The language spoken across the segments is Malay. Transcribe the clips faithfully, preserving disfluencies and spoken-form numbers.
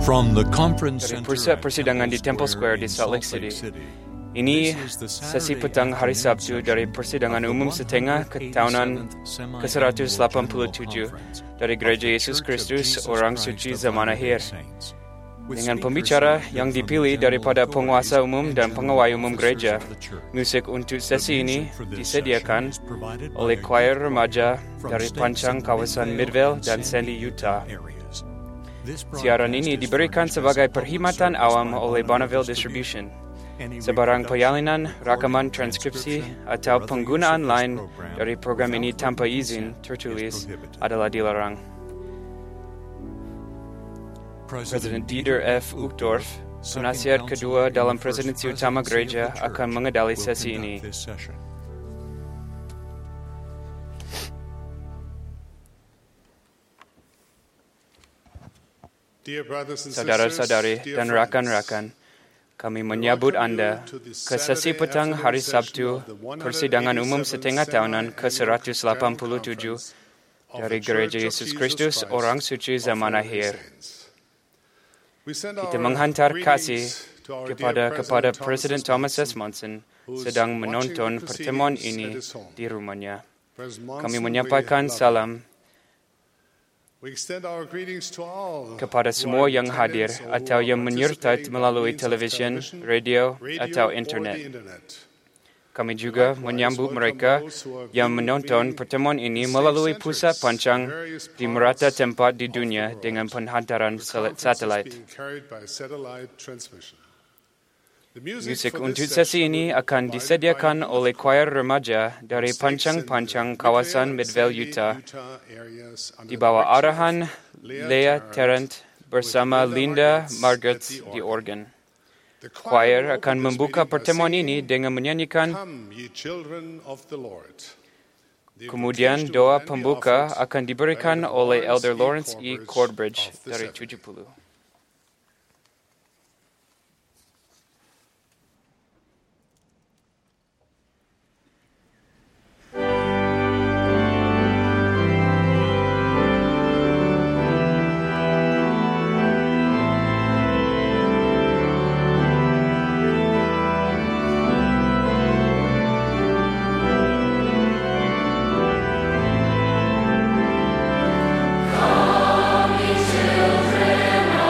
From the conference Dari center pusat at persidangan di Temple Square di in Salt Lake Salt City. Ini sesi petang hari Sabtu dari persidangan umum setengah ketahunan ke seratus lapan puluh tujuh dari Gereja Yesus Kristus Orang Suci Zaman Akhir. Dengan pembicara yang dipilih daripada penguasa umum dan pengawal umum gereja, musik untuk sesi ini disediakan oleh choir remaja dari Pancang kawasan Midvale dan Sandy, Utah. Siaran ini diberikan sebagai perkhidmatan awam oleh Bonneville Distribution. Sebarang penyalinan, rakaman transkripsi atau penggunaan lain dari program ini tanpa izin tertulis adalah dilarang. Presiden Dieter F. Uchtdorf, penasihat kedua dalam presidensi utama gereja, akan mengendali sesi ini. Saudara-saudari dan rakan-rakan, kami menyambut Anda ke sesi petang hari Sabtu persidangan umum setengah tahunan ke seratus lapan puluh tujuh dari Gereja Yesus Kristus Orang Suci Zaman Akhir. Kita menghantar kasih kepada kepada Presiden Thomas S. Monson sedang menonton pertemuan ini di rumahnya. Kami menyampaikan salam kepada semua yang hadir atau yang menyertai melalui televisyen, radio, atau internet. Kami juga menyambut mereka yang menonton pertemuan ini melalui pusat pancang di merata tempat di dunia dengan penghantaran satelit. Musik untuk sesi ini akan disediakan oleh choir remaja dari pancang-pancang kawasan Midvale, Utah, di bawah arahan Leah Tarrant bersama Linda Margaret di organ. Choir akan membuka pertemuan ini dengan menyanyikan. Kemudian doa pembuka akan diberikan oleh Elder Lawrence E. Corbridge dari tujuh puluh. Children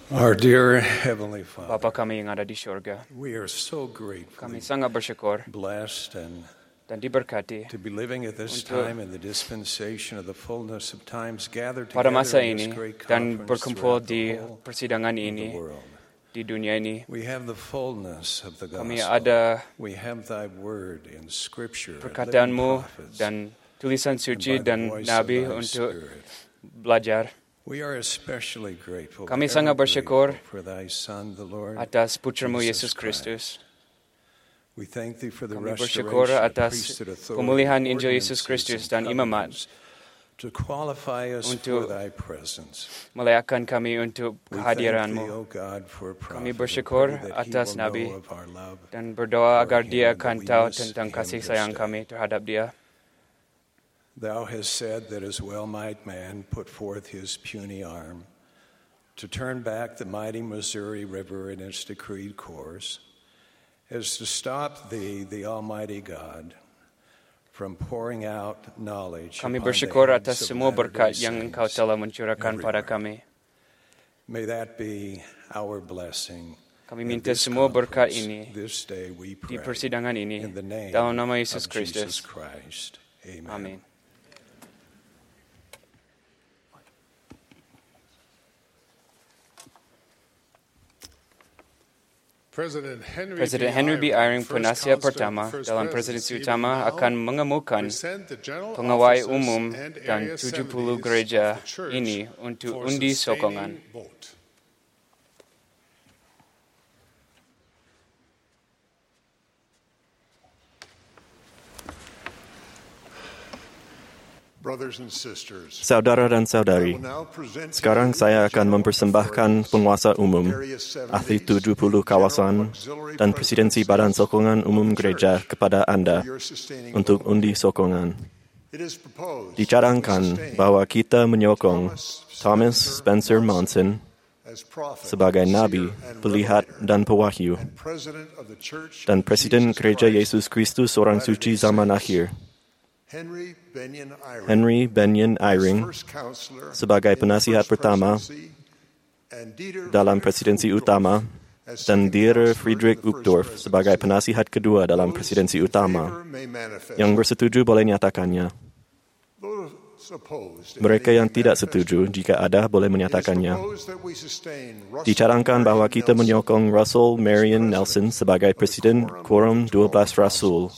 Our dear Heavenly Father, Bapa kami yang ada di surga, we are so grateful, kami sangat bersyukur blessed, and dan diberkati to be living at this untuk time in the dispensation of the fullness of times gathered pada together masa in this ini great dan conference berkumpul throughout di the whole persidangan of the ini, world. di dunia ini. We have the fullness of the Kami gospel. ada We have thy word in scripture and living perkataanmu prophets, dan tulisan and suci by the dan voice nabi of thy untuk Spirit. belajar. We are especially grateful, Kami very sangat bersyukur grateful for thy Son, the Lord atas putramu Jesus Yesus Kristus. We thank thee for the Kami bersyukur restoration of atas priesthood authority, pemulihan Injil Yesus ordinances, Kristus and dan imamat covenants to qualify us untuk for thy presence. melayakan kami untuk We thank thee, kehadiranmu. O God, for a prophet, Kami and bersyukur pray that he atas will nabi know of our love dan berdoa for agar him, dia and akan that we tahu miss tentang him kasih this sayang day. kami terhadap dia. Thou hast said that as well might man put forth his puny arm to turn back the mighty Missouri River in its decreed course, as to stop thee, the Almighty God, from pouring out knowledge Kami upon bersyukur the heads atas of semua Latter-day berkat yang Engkau Saints telah mencurahkan pada everywhere. kami. May that be our blessing. Kami in minta this semua berkat conference, ini this day we di pray. persidangan ini In the name dalam nama of Yesus Jesus Kristus. Christ. Amen. Amin. Presiden Henry B. Eyring, penasihat pertama dalam presidensi utama, akan mengemukan pengawai umum dan tujuh puluh gereja ini untuk undi sokongan. Saudara dan saudari, sekarang saya akan mempersembahkan penguasa umum, ahli tujuh puluh kawasan, dan presidensi Badan Sokongan Umum Gereja kepada Anda untuk undi sokongan. Dicarangkan bahwa kita menyokong Thomas Spencer Monson sebagai Nabi, Pelihat, dan Pewahyu, dan Presiden Gereja Yesus Kristus Orang Suci Zaman Akhir, Henry Benyon Eyring sebagai penasihat pertama dalam presidensi utama, dan Dieter Friedrich Uchtdorf sebagai penasihat kedua dalam presidensi utama. Yang bersetuju boleh nyatakannya. Mereka yang tidak setuju, jika ada, boleh menyatakannya. Dicarangkan bahwa kita menyokong Russell Marion Nelson sebagai Presiden Quorum dua belas Rasul,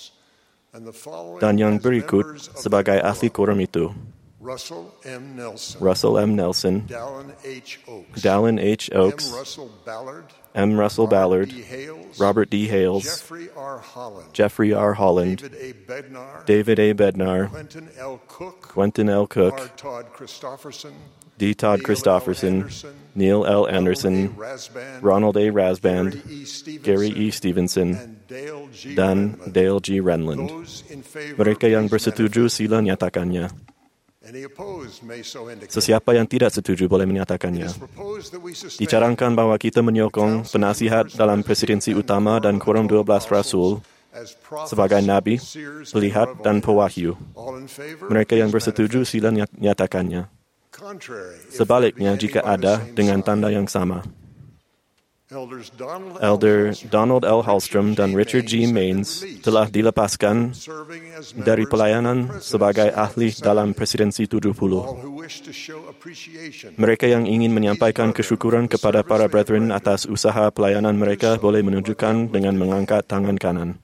dan yang berikut sebagai ahli quorum itu: Russell M. Nelson, Russell M. Nelson, Dallin H. Oaks, Dallin H. Oaks, M. Russell Ballard, M. Russell Ballard, Robert D. Hales, Robert D. Hales, Jeffrey R. Holland, Jeffrey R. Holland, David A. Bednar, David A. Bednar, Quentin L. Cook, Quentin L. Cook, R. Todd Christopherson, D. Todd Neil L. Christopherson, Anderson, Neil L. Ronald A. Anderson, Rasband, Ronald A. Rasband, Gary E. Stevenson, Gary E. Stevenson, and Dale G. dan Renlund. Dale G. Renlund. Those in favor Mereka yang please bersetuju manifest. sila nyatakannya. Any opposed may so indicate. Sesiapa yang tidak setuju boleh It menyatakannya. is proposed that we sustain Dicarangkan bahwa kita menyokong penasihat dalam presidensi utama dan Quorum dua belas Rasul as prophets, sebagai Nabi, seers, and Pelihat, dan Pewahyu. all in favor, Mereka yang please bersetuju manifest. sila nyatakannya. Contrary, if Sebaliknya, there be any jika on the ada, same dengan side. tanda yang sama. Elders Donald L. Elder Hallstrom, Donald L. Hallstrom Richard dan G. Richard G. Maines have been Maines released, telah dilepaskan serving as dari members pelayanan of the presidency sebagai of the ahli Senate. dalam presidensi tujuh puluh. All who wish to show appreciation Mereka yang ingin menyampaikan kesyukuran kepada para brethren atas usaha pelayanan mereka boleh menunjukkan dengan mengangkat tangan kanan.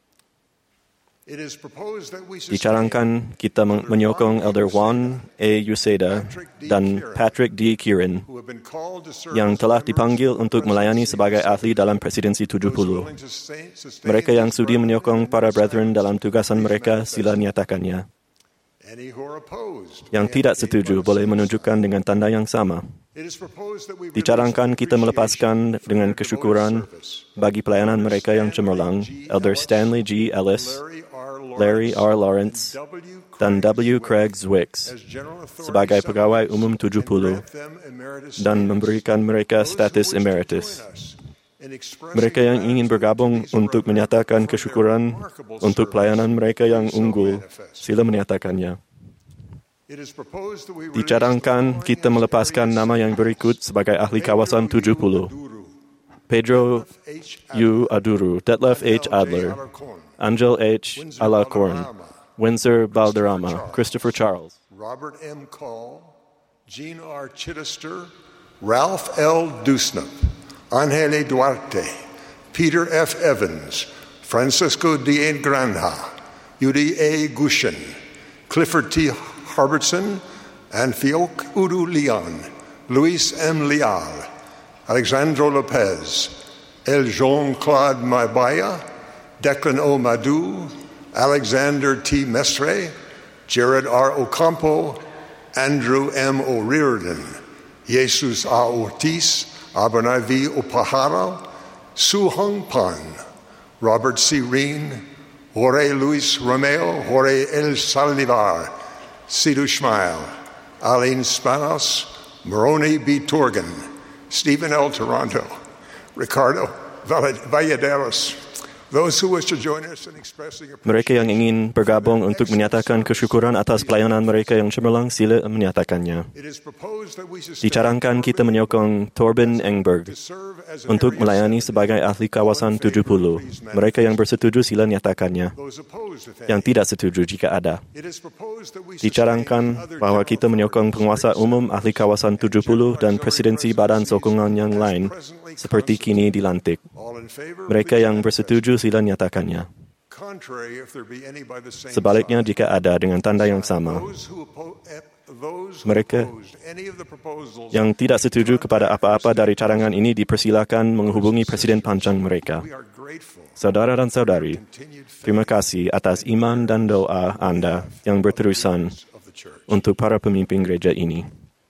It is proposed that we sustain Dicarangkan kita men- menyokong Elder Juan A. Uceda dan Patrick D. Kieran who have been called to serve yang as telah members dipanggil of the untuk melayani presidency sebagai of the ahli dalam presidensi tujuh Those puluh. willing to sustain- sustain Mereka yang these sudi brethren menyokong in para their brethren dalam assignments, tugasan please mereka, manifest. sila nyatakannya. Any who are opposed Yang may tidak indicate setuju by the boleh same menunjukkan sign. dengan tanda yang sama. It is proposed that we release Dicarangkan kita melepaskan appreciation dengan for their kesyukuran devoted service. bagi pelayanan mereka yang cemerlang, Elder Stanley G. Ellis, Larry R. Larry R. Lawrence, Lawrence, dan W. Craig Zwicks as general authority sebagai pegawai summons umum tujuh puluh and grant them emeritus dan status. memberikan mereka Those who status wish to emeritus. join us in expressing Mereka yang ingin bergabung gratitude untuk to these menyatakan brethren for their kesyukuran remarkable untuk service, pelayanan mereka yang please so unggul, manifest. sila menyatakannya. Dicadangkan kita melepaskan nama yang berikut sebagai ahli kawasan tujuh puluh. Pedro U. Aduru, Detlef H. Adler, Angel H. Alacorn, Windsor Valderrama, Christopher Charles, Robert M. Call, Jean R. Chittister, Ralph L. Dusnap, Angele Duarte, Peter F. Evans, Francisco D. Granja, Yudi A. Gushin, Clifford T. Harbertson, and Fiok Udu Leon, Luis M. Leal, Alexandro Lopez, El Jean-Claude Mabaya, Declan O. Madu, Alexander T. Mestre, Jared R. Ocampo, Andrew M. O'Riordan, Jesus A. Ortiz, Abernay V. Opahara, Su Hong Pan, Robert C. Reen, Jorge Luis Romeo, Jorge El Saldivar, Sidu Schmeil, Aline Spanos, Moroni B. Torgan, Stephen L. Toronto, Ricardo Valladares. Those who wish to join us in expressing Mereka yang ingin bergabung untuk menyatakan kesyukuran atas pelayanan mereka yang cemerlang, sila menyatakannya. Dicarangkan kita menyokong Torben Engberg untuk melayani sebagai ahli kawasan tujuh puluh. Mereka yang bersetuju sila nyatakannya. Yang tidak setuju jika ada. Dicarangkan bahawa kita menyokong penguasa umum ahli kawasan tujuh puluh dan presidensi badan sokongan yang lain seperti kini dilantik. Mereka yang bersetuju sila nyatakannya. Sebaliknya jika ada dengan tanda yang sama, mereka yang tidak setuju kepada apa-apa dari carangan ini dipersilakan menghubungi Presiden Panjang mereka. Saudara dan saudari, terima kasih atas iman dan doa Anda yang berterusan untuk para pemimpin gereja ini.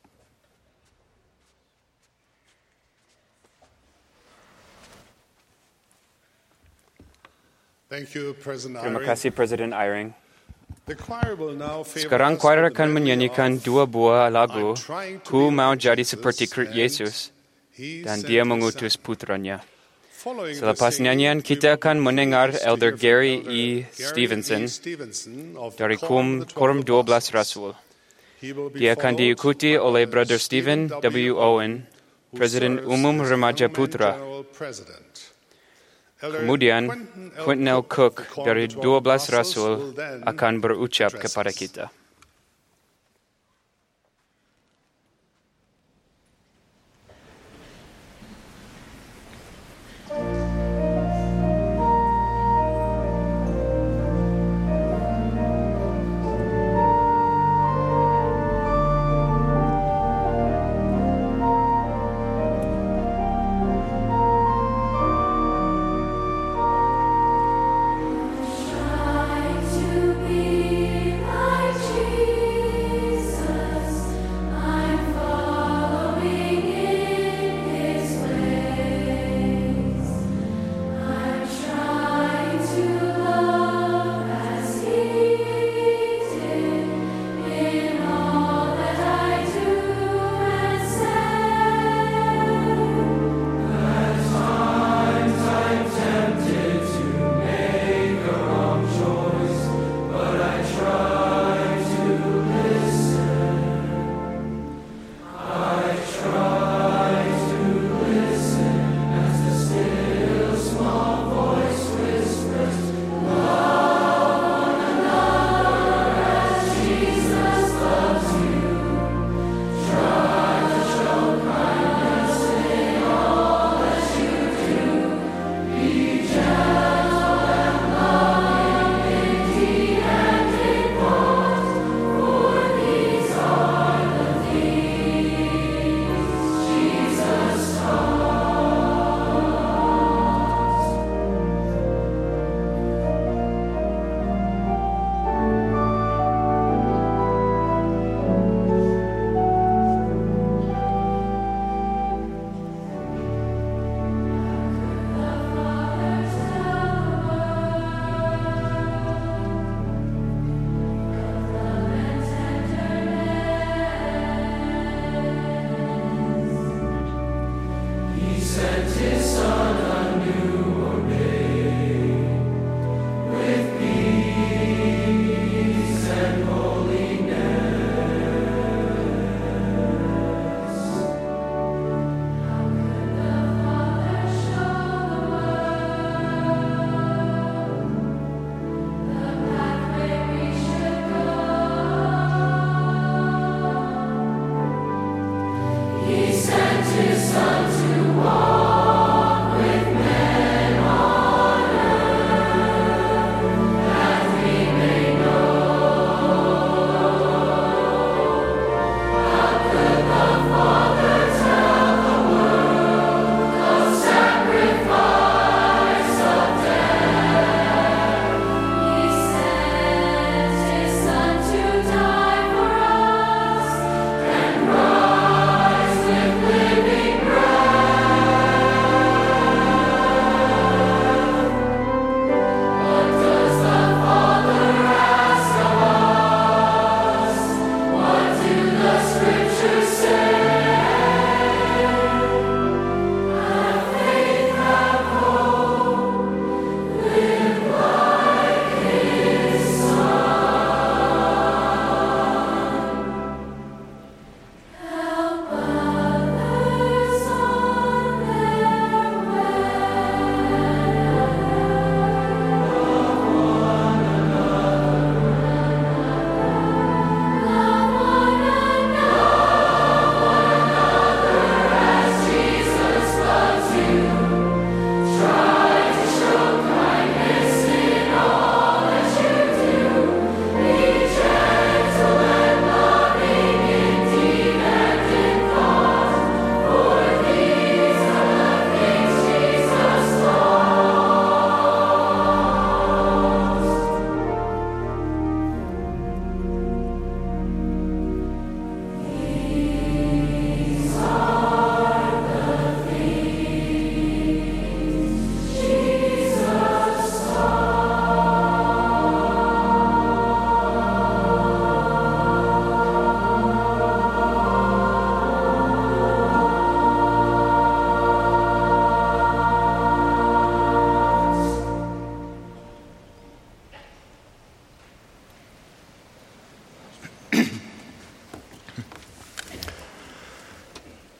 Terima kasih Presiden Eyring. Sekarang choir akan menyanyikan dua buah lagu, Ku Mau Jadi Seperti Yesus, dan Dia Mengutus Putranya. Selepas nyanyian, kita akan mendengar Elder Gary E. Stevenson dari Quorum dua belas Rasul. Dia akan diikuti oleh Brother Stephen W. Owen, Presiden Umum Remaja Putra. Kemudian, Quentin L. Cook dari dua belas Rasul akan berucap kepada kita. To be like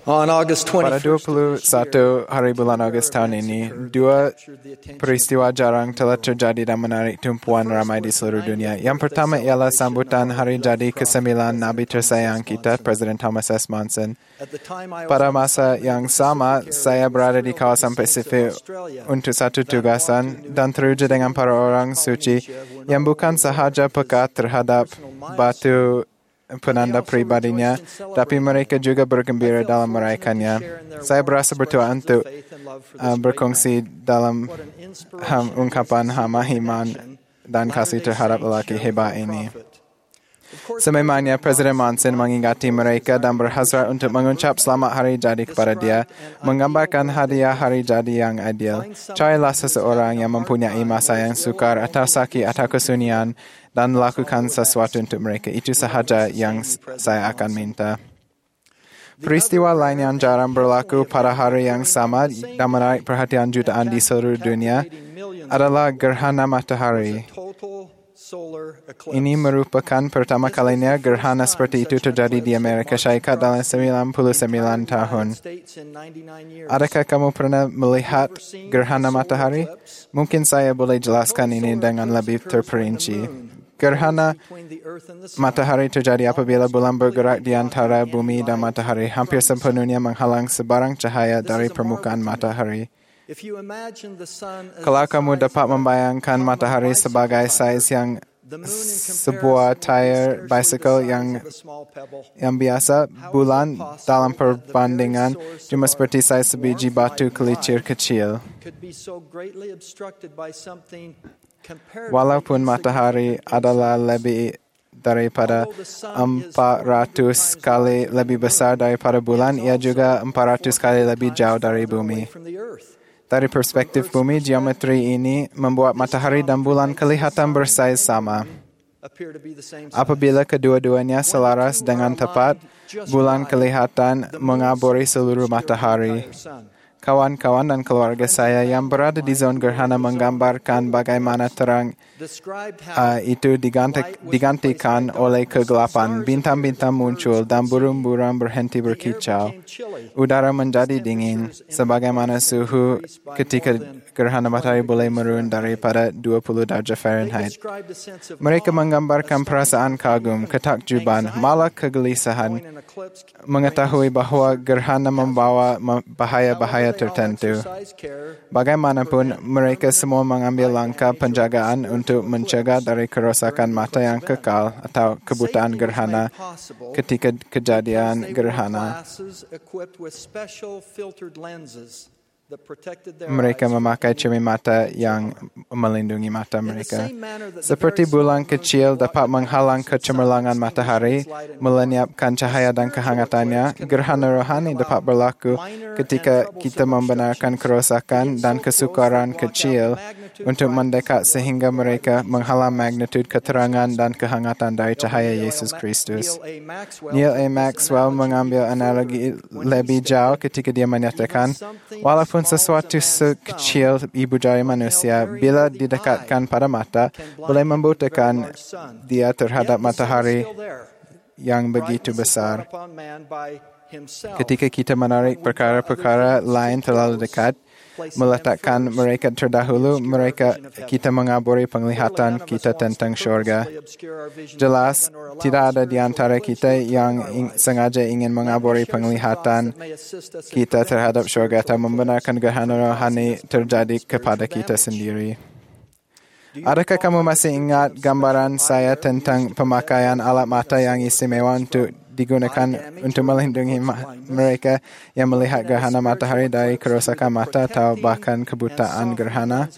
Pada dua puluh satu hari bulan Ogos tahun ini, dua peristiwa jarang telah terjadi dan menarik tumpuan ramai di seluruh dunia. Yang pertama ialah sambutan hari jadi kesembilan Nabi tersayang kita, Presiden Thomas S. Monson. Pada masa yang sama, saya berada di kawasan Pasifik untuk satu tugasan dan teruja dengan para orang suci yang bukan sahaja peka terhadap batu penanda pribadinya, tapi mereka juga bergembira dalam merayakannya. Saya berasa bertuah untuk uh, berkongsi dalam um, ungkapan hama iman dan kasih terhadap lelaki hebat ini. Sememangnya Presiden Monson mengingati mereka dan berhasrat untuk mengucap selamat hari jadi kepada dia, menggambarkan hadiah hari jadi yang adil. Carilah seseorang yang mempunyai masa yang sukar atau sakit atau kesunyian dan lakukan sesuatu untuk mereka. Itu sahaja yang saya akan minta. Peristiwa lain yang jarang berlaku pada hari yang sama dan menarik perhatian jutaan di seluruh dunia adalah gerhana matahari. Ini merupakan pertama kalinya gerhana seperti itu terjadi di Amerika Syarikat dalam sembilan puluh sembilan tahun. Adakah kamu pernah melihat gerhana matahari? Mungkin saya boleh jelaskan ini dengan lebih terperinci. Gerhana matahari terjadi apabila bulan bergerak di antara bumi dan matahari, hampir sepenuhnya menghalang sebarang cahaya dari permukaan matahari. Kalau kamu dapat membayangkan matahari sebagai saiz yang sebuah tire bicycle yang yang biasa, bulan dalam perbandingan cuma seperti saiz sebiji batu kelicir kecil. Walaupun matahari adalah lebih daripada empat ratus kali lebih besar daripada bulan, ia juga empat ratus kali lebih jauh dari bumi. Dari perspektif bumi, geometri ini membuat matahari dan bulan kelihatan bersaiz sama. Apabila kedua-duanya selaras dengan tepat, bulan kelihatan mengabori seluruh matahari. Kawan-kawan dan keluarga saya yang berada di zon gerhana menggambarkan bagaimana terang uh, itu diganti, digantikan oleh kegelapan. Bintang-bintang muncul dan burung-burung berhenti berkicau. Udara menjadi dingin, sebagaimana suhu ketika gerhana matahari boleh menurun daripada dua puluh darjah Fahrenheit. Mereka menggambarkan perasaan kagum, ketakjuban, malah kegelisahan, mengetahui bahawa gerhana membawa bahaya-bahaya tertentu. Bagaimanapun, mereka semua mengambil langkah penjagaan untuk mencegah dari kerosakan mata yang kekal atau kebutaan gerhana ketika kejadian gerhana. Mereka memakai cermin mata yang melindungi mata mereka. Seperti bulan kecil dapat menghalang kecemerlangan matahari, melenyapkan cahaya dan kehangatannya, gerhana rohani dapat berlaku ketika kita membenarkan kerosakan dan kesukaran kecil untuk mendekat sehingga mereka menghalang magnitud keterangan dan kehangatan dari cahaya Yesus Kristus. Neil A. Maxwell mengambil analogi lebih jauh ketika dia menyatakan, walaupun sesuatu sekecil ibu jari manusia, bila didekatkan pada mata, boleh membutakan dia terhadap matahari yang begitu besar. Ketika kita menarik perkara-perkara lain terlalu dekat, meletakkan mereka terdahulu, mereka kita mengabori penglihatan kita tentang syurga. Jelas, tidak ada di antara kita yang ing, sengaja ingin mengabori penglihatan kita terhadap syurga atau membenarkan gerhana rohani terjadi kepada kita sendiri. Adakah kamu masih ingat gambaran saya tentang pemakaian alat mata yang istimewa untuk digunakan untuk melindungi ma- mereka yang melihat gerhana matahari dari kerosakan mata atau bahkan kebutaan gerhana?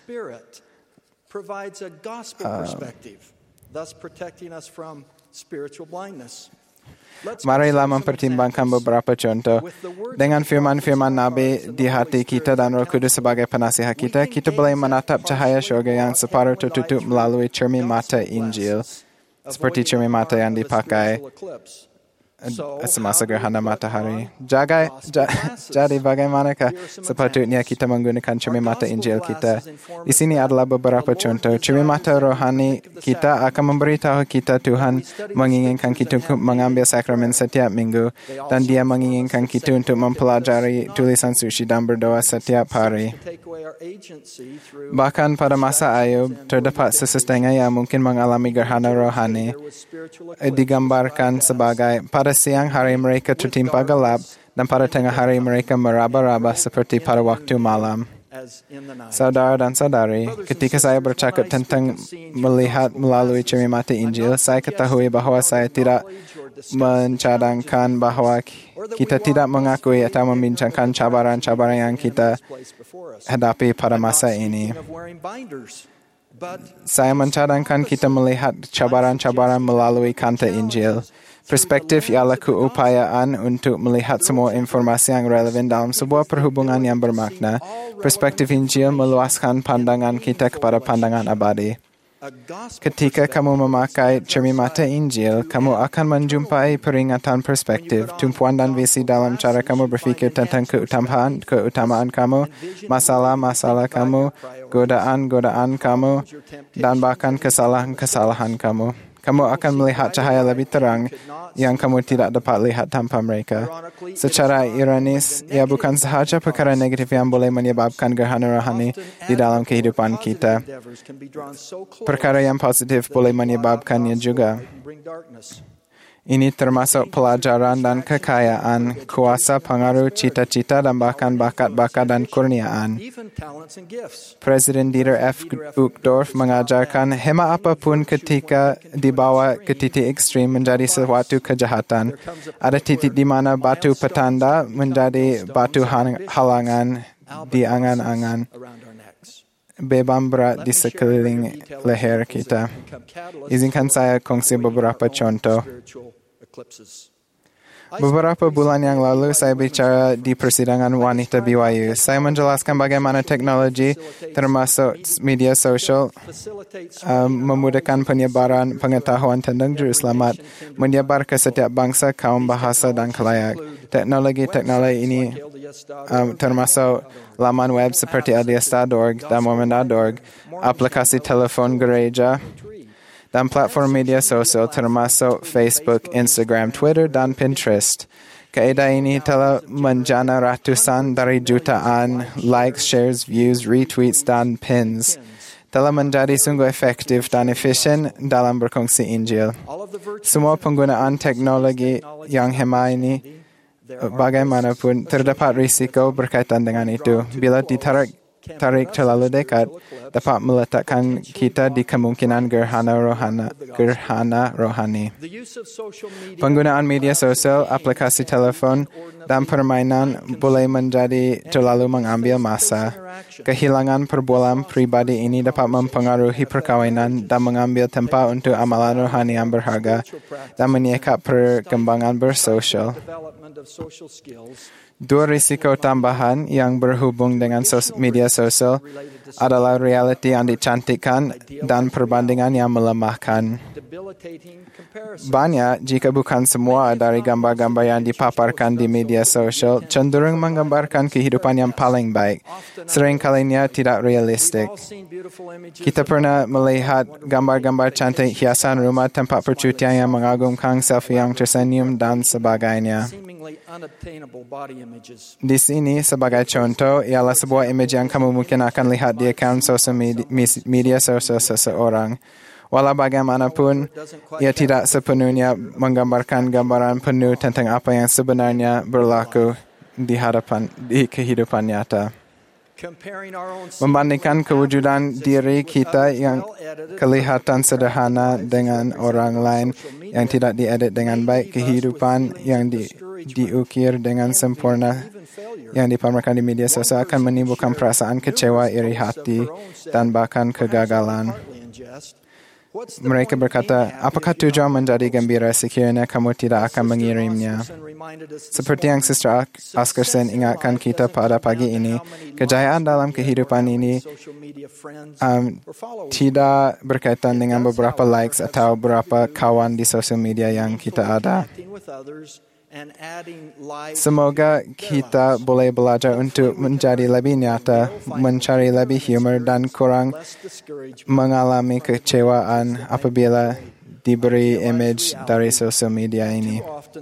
Uh, Marilah mempertimbangkan beberapa contoh. Dengan firman-firman Nabi di hati kita dan Roh Kudus sebagai penasihat kita, kita boleh menatap cahaya syurga yang separuh tertutup melalui cermin mata Injil, seperti cermin mata yang dipakai semasa gerhana matahari. Jaga, ja, jadi bagaimanakah sepatutnya kita menggunakan cermin mata Injil kita? Di sini adalah beberapa contoh. Cermin mata rohani kita akan memberitahu kita Tuhan menginginkan kita untuk mengambil sakramen setiap minggu dan Dia menginginkan kita untuk mempelajari tulisan suci dan berdoa setiap hari. Bahkan pada masa Ayub, terdapat sesetengah yang mungkin mengalami gerhana rohani, digambarkan sebagai pada siang hari mereka tertimpa gelap dan pada tengah hari mereka meraba-raba seperti pada waktu malam. Saudara dan saudari, ketika saya bercakap tentang melihat melalui cermin mata Injil, saya ketahui bahawa saya tidak mencadangkan bahawa kita tidak mengakui atau membincangkan cabaran-cabaran yang kita hadapi pada masa ini. Saya mencadangkan kita melihat cabaran-cabaran melalui kanta Injil. Perspektif ialah keupayaan untuk melihat semua informasi yang relevan dalam sebuah perhubungan yang bermakna. Perspektif Injil meluaskan pandangan kita kepada pandangan abadi. Ketika kamu memakai cermin mata Injil, kamu akan menjumpai peringatan perspektif, tumpuan dan visi dalam cara kamu berfikir tentang keutamaan, keutamaan kamu, masalah-masalah kamu, godaan-godaan kamu, dan bahkan kesalahan-kesalahan kamu. Kamu akan melihat cahaya lebih terang yang kamu tidak dapat lihat tanpa mereka. Secara ironis, ia bukan sahaja perkara negatif yang boleh menyebabkan gerhana rohani di dalam kehidupan kita. Perkara yang positif boleh menyebabkannya juga. Ini termasuk pelajaran dan kekayaan, kuasa, pengaruh, cita-cita dan bahkan bakat-bakat dan kurniaan. Presiden Dieter F. Uchtdorf mengajarkan hemat apapun ketika dibawa ke titik ekstrim menjadi sesuatu kejahatan. Ada titik di mana batu petanda menjadi batu halangan di angan-angan. Beban berat di sekeliling leher kita. Izinkan saya kongsi beberapa contoh. Beberapa bulan yang lalu saya bicara di persidangan wanita B Y U. Saya menjelaskan bagaimana teknologi termasuk media sosial um, memudahkan penyebaran pengetahuan tentang juru selamat, menyebar ke setiap bangsa, kaum, bahasa dan kelayak. Teknologi-teknologi ini um, termasuk laman web seperti L D S dot org dan Mormon dot org, aplikasi telefon gereja, dan platform media sosial termasuk Facebook, Instagram, Twitter, dan Pinterest. Kaedah ini telah menjana ratusan dari jutaan likes, shares, views, retweets, dan pins. Telah menjadi sungguh efektif dan efisien dalam berkongsi Injil. Semua penggunaan teknologi yang hemat ini, bagaimanapun, terdapat risiko berkaitan dengan itu. Bila ditarik tarik terlalu dekat, dapat meletakkan kita di kemungkinan gerhana rohana, gerhana rohani. Penggunaan media sosial, aplikasi telefon, dan permainan boleh menjadi terlalu mengambil masa. Kehilangan perbualan pribadi ini dapat mempengaruhi perkawinan dan mengambil tempat untuk amalan rohani yang berharga dan menyekat perkembangan bersosial. Dua risiko tambahan yang berhubung dengan sos- media sosial adalah realiti yang dicantikkan dan perbandingan yang melemahkan. Banyak, jika bukan semua, dari gambar-gambar yang dipaparkan di media sosial cenderung menggambarkan kehidupan yang paling baik. Seringkalinya tidak realistik. Kita pernah melihat gambar-gambar cantik hiasan rumah, tempat percutian yang mengagumkan, selfie yang tersenyum, dan sebagainya. Di sini, sebagai contoh, ialah sebuah image yang kamu mungkin akan lihat di akaun sosial media, media sosial seseorang. Walau bagaimanapun, ia tidak sepenuhnya menggambarkan gambaran penuh tentang apa yang sebenarnya berlaku di hadapan di kehidupan nyata. Membandingkan kewujudan diri kita yang kelihatan sederhana dengan orang lain yang tidak diedit dengan baik, kehidupan yang di, diukir dengan sempurna yang dipamerkan di media sosial akan menimbulkan perasaan kecewa, iri hati, dan bahkan kegagalan. Mereka berkata, apakah tujuan menjadi gembira sekiranya kamu tidak akan mengirimnya? Seperti yang Sister Oscarson ingatkan kita pada pagi ini, kejayaan dalam kehidupan ini um, tidak berkaitan dengan beberapa likes atau beberapa kawan di sosial media yang kita ada. Semoga kita boleh belajar untuk menjadi lebih nyata, mencari lebih humor dan kurang mengalami kecewaan apabila diberi image dari sosial media ini.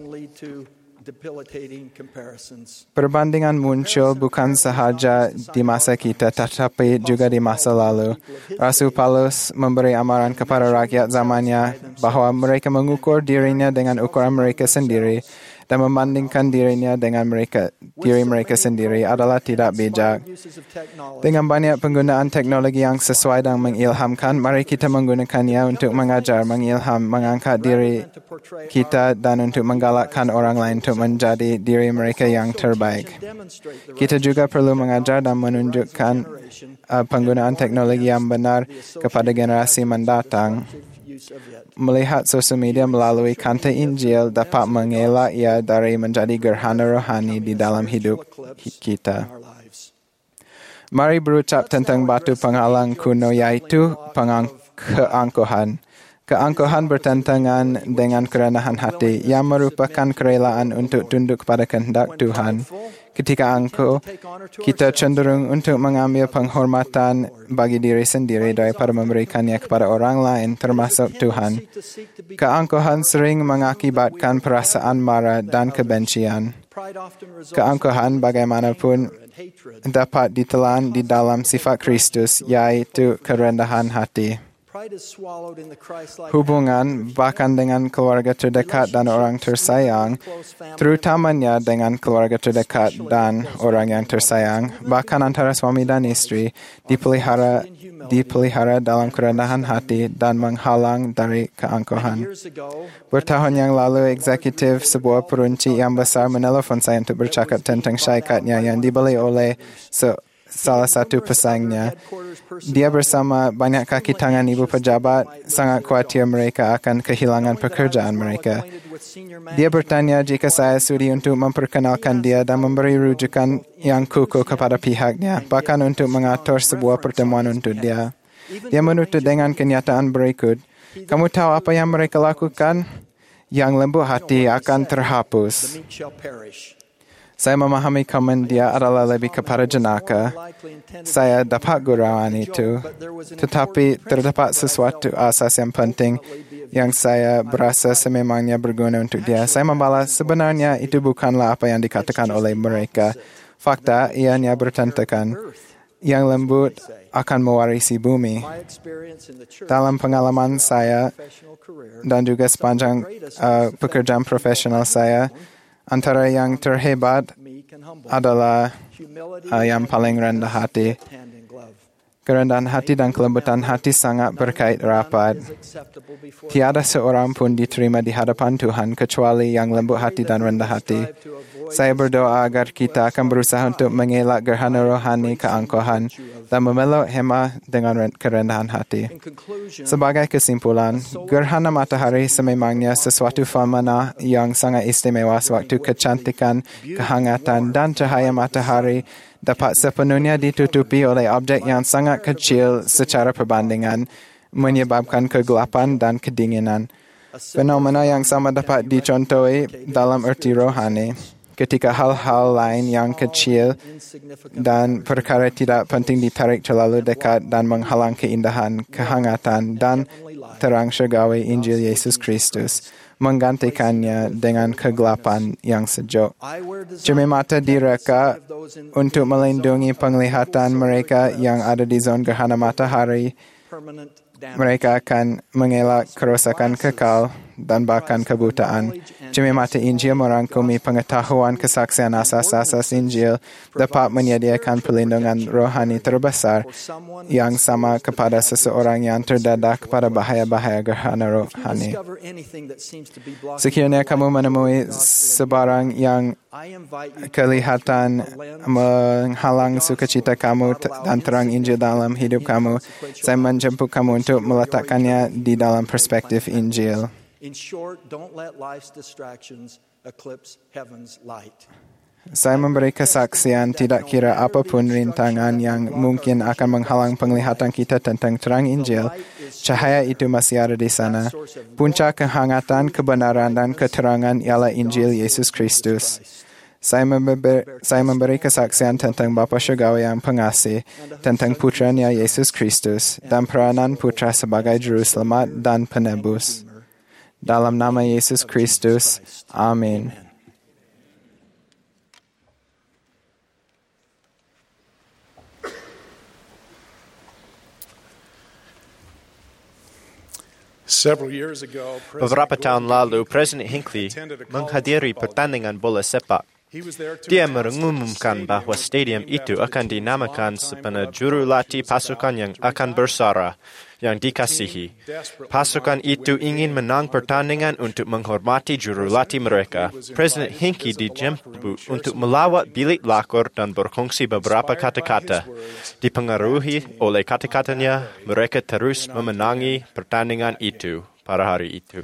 Perbandingan muncul bukan sahaja di masa kita tetapi juga di masa lalu. Rasul Paulus memberi amaran kepada rakyat zamannya bahwa mereka mengukur dirinya dengan ukuran mereka sendiri dan membandingkan dirinya dengan mereka diri mereka sendiri adalah tidak bijak. Dengan banyak penggunaan teknologi yang sesuai dan mengilhamkan, mari kita menggunakannya untuk mengajar, mengilham, mengangkat diri kita dan untuk menggalakkan orang lain untuk menjadi diri mereka yang terbaik. Kita juga perlu mengajar dan menunjukkan uh, penggunaan teknologi yang benar kepada generasi mendatang. Melihat sosial media melalui kanta Injil dapat mengelak ia dari menjadi gerhana rohani di dalam hidup kita. Mari berucap tentang batu penghalang kuno yaitu keangkuhan. Keangkuhan bertentangan dengan kerendahan hati yang merupakan kerelaan untuk tunduk pada kehendak Tuhan. Ketika angkuh, kita cenderung untuk mengambil penghormatan bagi diri sendiri daripada memberikannya kepada orang lain, termasuk Tuhan. Keangkuhan sering mengakibatkan perasaan marah dan kebencian. Keangkuhan bagaimanapun dapat ditelan di dalam sifat Kristus, yaitu kerendahan hati. Hubungan bahkan dengan keluarga terdekat dan orang tersayang, terutamanya dengan keluarga terdekat dan orang yang tersayang, bahkan antara suami dan istri, dipelihara, dipelihara dalam kerendahan hati dan menghalang dari keangkuhan. Bertahun yang lalu, eksekutif sebuah perunci yang besar menelpon saya untuk bercakap tentang syarikatnya yang dibeli oleh se- salah satu pesaingnya. Dia bersama banyak kaki tangan ibu pejabat sangat khawatir mereka akan kehilangan pekerjaan mereka. Dia bertanya jika saya sudi untuk memperkenalkan dia dan memberi rujukan yang kukuh kepada pihaknya, bahkan untuk mengatur sebuah pertemuan untuk dia. Dia menutup dengan kenyataan berikut, kamu tahu apa yang mereka lakukan? Yang lembut hati akan terhapus. Saya memahami komen dia adalah lebih kepada jenaka. Saya dapat gurauan itu. Tetapi terdapat sesuatu asas yang penting yang saya berasa sememangnya berguna untuk dia. Saya membalas, sebenarnya itu bukanlah apa yang dikatakan oleh mereka. Fakta, ianya bertentangan. Yang lembut akan mewarisi bumi. Dalam pengalaman saya dan juga sepanjang uh, pekerjaan profesional saya, antara yang terhebat adalah uh, yang paling rendah hati. Kerendahan hati dan kelembutan hati sangat berkait rapat. Tiada seorang pun diterima di hadapan Tuhan kecuali yang lembut hati dan rendah hati. Saya berdoa agar kita akan berusaha untuk mengelak gerhana rohani keangkuhan dan memeluk hema dengan kerendahan hati. Sebagai kesimpulan, gerhana matahari sememangnya sesuatu fenomena yang sangat istimewa sewaktu kecantikan, kehangatan dan cahaya matahari dapat sepenuhnya ditutupi oleh objek yang sangat kecil secara perbandingan, menyebabkan kegelapan dan kedinginan. Fenomena yang sama dapat dicontohi dalam erti rohani. Ketika hal-hal lain yang kecil dan perkara tidak penting ditarik terlalu dekat dan menghalang keindahan, kehangatan, dan terang syurgawi Injil Yesus Kristus, menggantikannya dengan kegelapan yang sejuk. Cermin mata direka untuk melindungi penglihatan mereka yang ada di zon gerhana matahari. Mereka akan mengelak kerosakan kekal dan bahkan kebutaan. Cermin mata Injil merangkumi pengetahuan kesaksian asas-asas Injil dapat menyediakan perlindungan rohani terbesar yang sama kepada seseorang yang terdedah kepada bahaya-bahaya gerhana rohani. Sekiranya kamu menemui sebarang yang kelihatan menghalang sukacita kamu dan terang Injil dalam hidup kamu, saya menjemput kamu untuk untuk meletakkannya di dalam perspektif Injil. In short, don't let life's distractions eclipse heaven's light. Saya memberi kesaksian tidak kira apapun rintangan yang mungkin akan menghalang penglihatan kita tentang terang Injil, cahaya itu masih ada di sana. Puncak kehangatan, kebenaran, dan keterangan ialah Injil Yesus Kristus. Saya memberi, saya memberi kesaksian tentang Bapa Syurgawi yang pengasih, tentang putranya Yesus Kristus, dan peranan putra sebagai Juru Selamat dan penebus. Dalam nama Yesus Kristus, amin. Beberapa tahun lalu, Presiden Hinckley menghadiri pertandingan bola sepak. Dia mengumumkan bahwa stadium itu akan dinamakan sepenuh jurulatih pasukan yang akan bersara, yang dikasihi. Pasukan itu ingin menang pertandingan untuk menghormati jurulatih mereka. Presiden Hinckley dijemput untuk melawat bilik lakor dan berkongsi beberapa kata-kata. Dipengaruhi oleh kata-katanya, mereka terus memenangi pertandingan itu pada hari itu.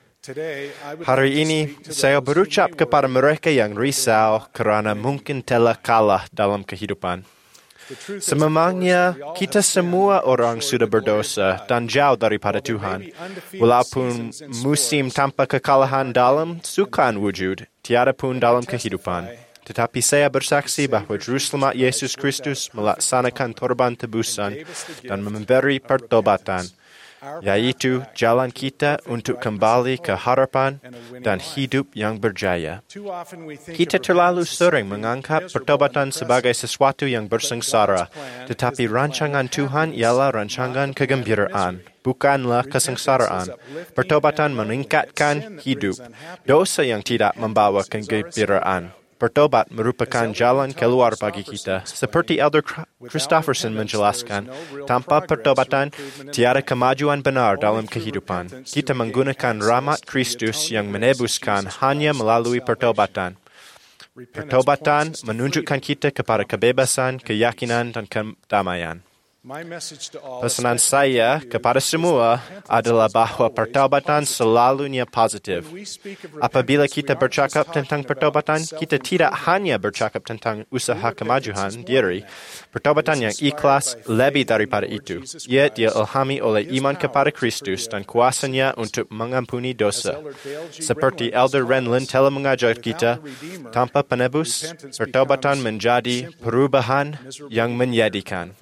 Hari ini, saya berucap kepada mereka yang risau kerana mungkin telah kalah dalam kehidupan. Sememangnya, kita semua orang sudah berdosa dan jauh daripada Tuhan. Walaupun musim tanpa kekalahan dalam sukan wujud, tiada pun dalam kehidupan. Tetapi saya bersaksi bahwa Juru Selamat Yesus Kristus melaksanakan korban tebusan dan memberi pertobatan, yaitu jalan kita untuk kembali ke harapan dan hidup yang berjaya. Kita terlalu sering menganggap pertobatan sebagai sesuatu yang bersengsara, tetapi rancangan Tuhan ialah rancangan kegembiraan, bukanlah kesengsaraan. Pertobatan meningkatkan hidup, dosa yang tidak membawa kegembiraan. Pertobat merupakan jalan keluar bagi kita. Seperti Elder Christofferson menjelaskan, tanpa pertobatan, tiada kemajuan benar dalam kehidupan. Kita menggunakan rahmat Kristus yang menebuskan hanya melalui pertobatan. Pertobatan menunjukkan kita kepada kebebasan, keyakinan, dan kedamaian. Pesanan saya kepada semua adalah bahawa pertobatan selalunya positif. Apabila kita bercakap tentang pertobatan, kita tidak hanya bercakap tentang usaha kemajuan diri. Pertobatan yang ikhlas lebih daripada itu. Ia diilhami oleh iman kepada Kristus dan kuasanya untuk mengampuni dosa. Seperti Elder Renlund telah mengajar kita, tanpa penebus, pertobatan menjadi perubahan yang menyedihkan.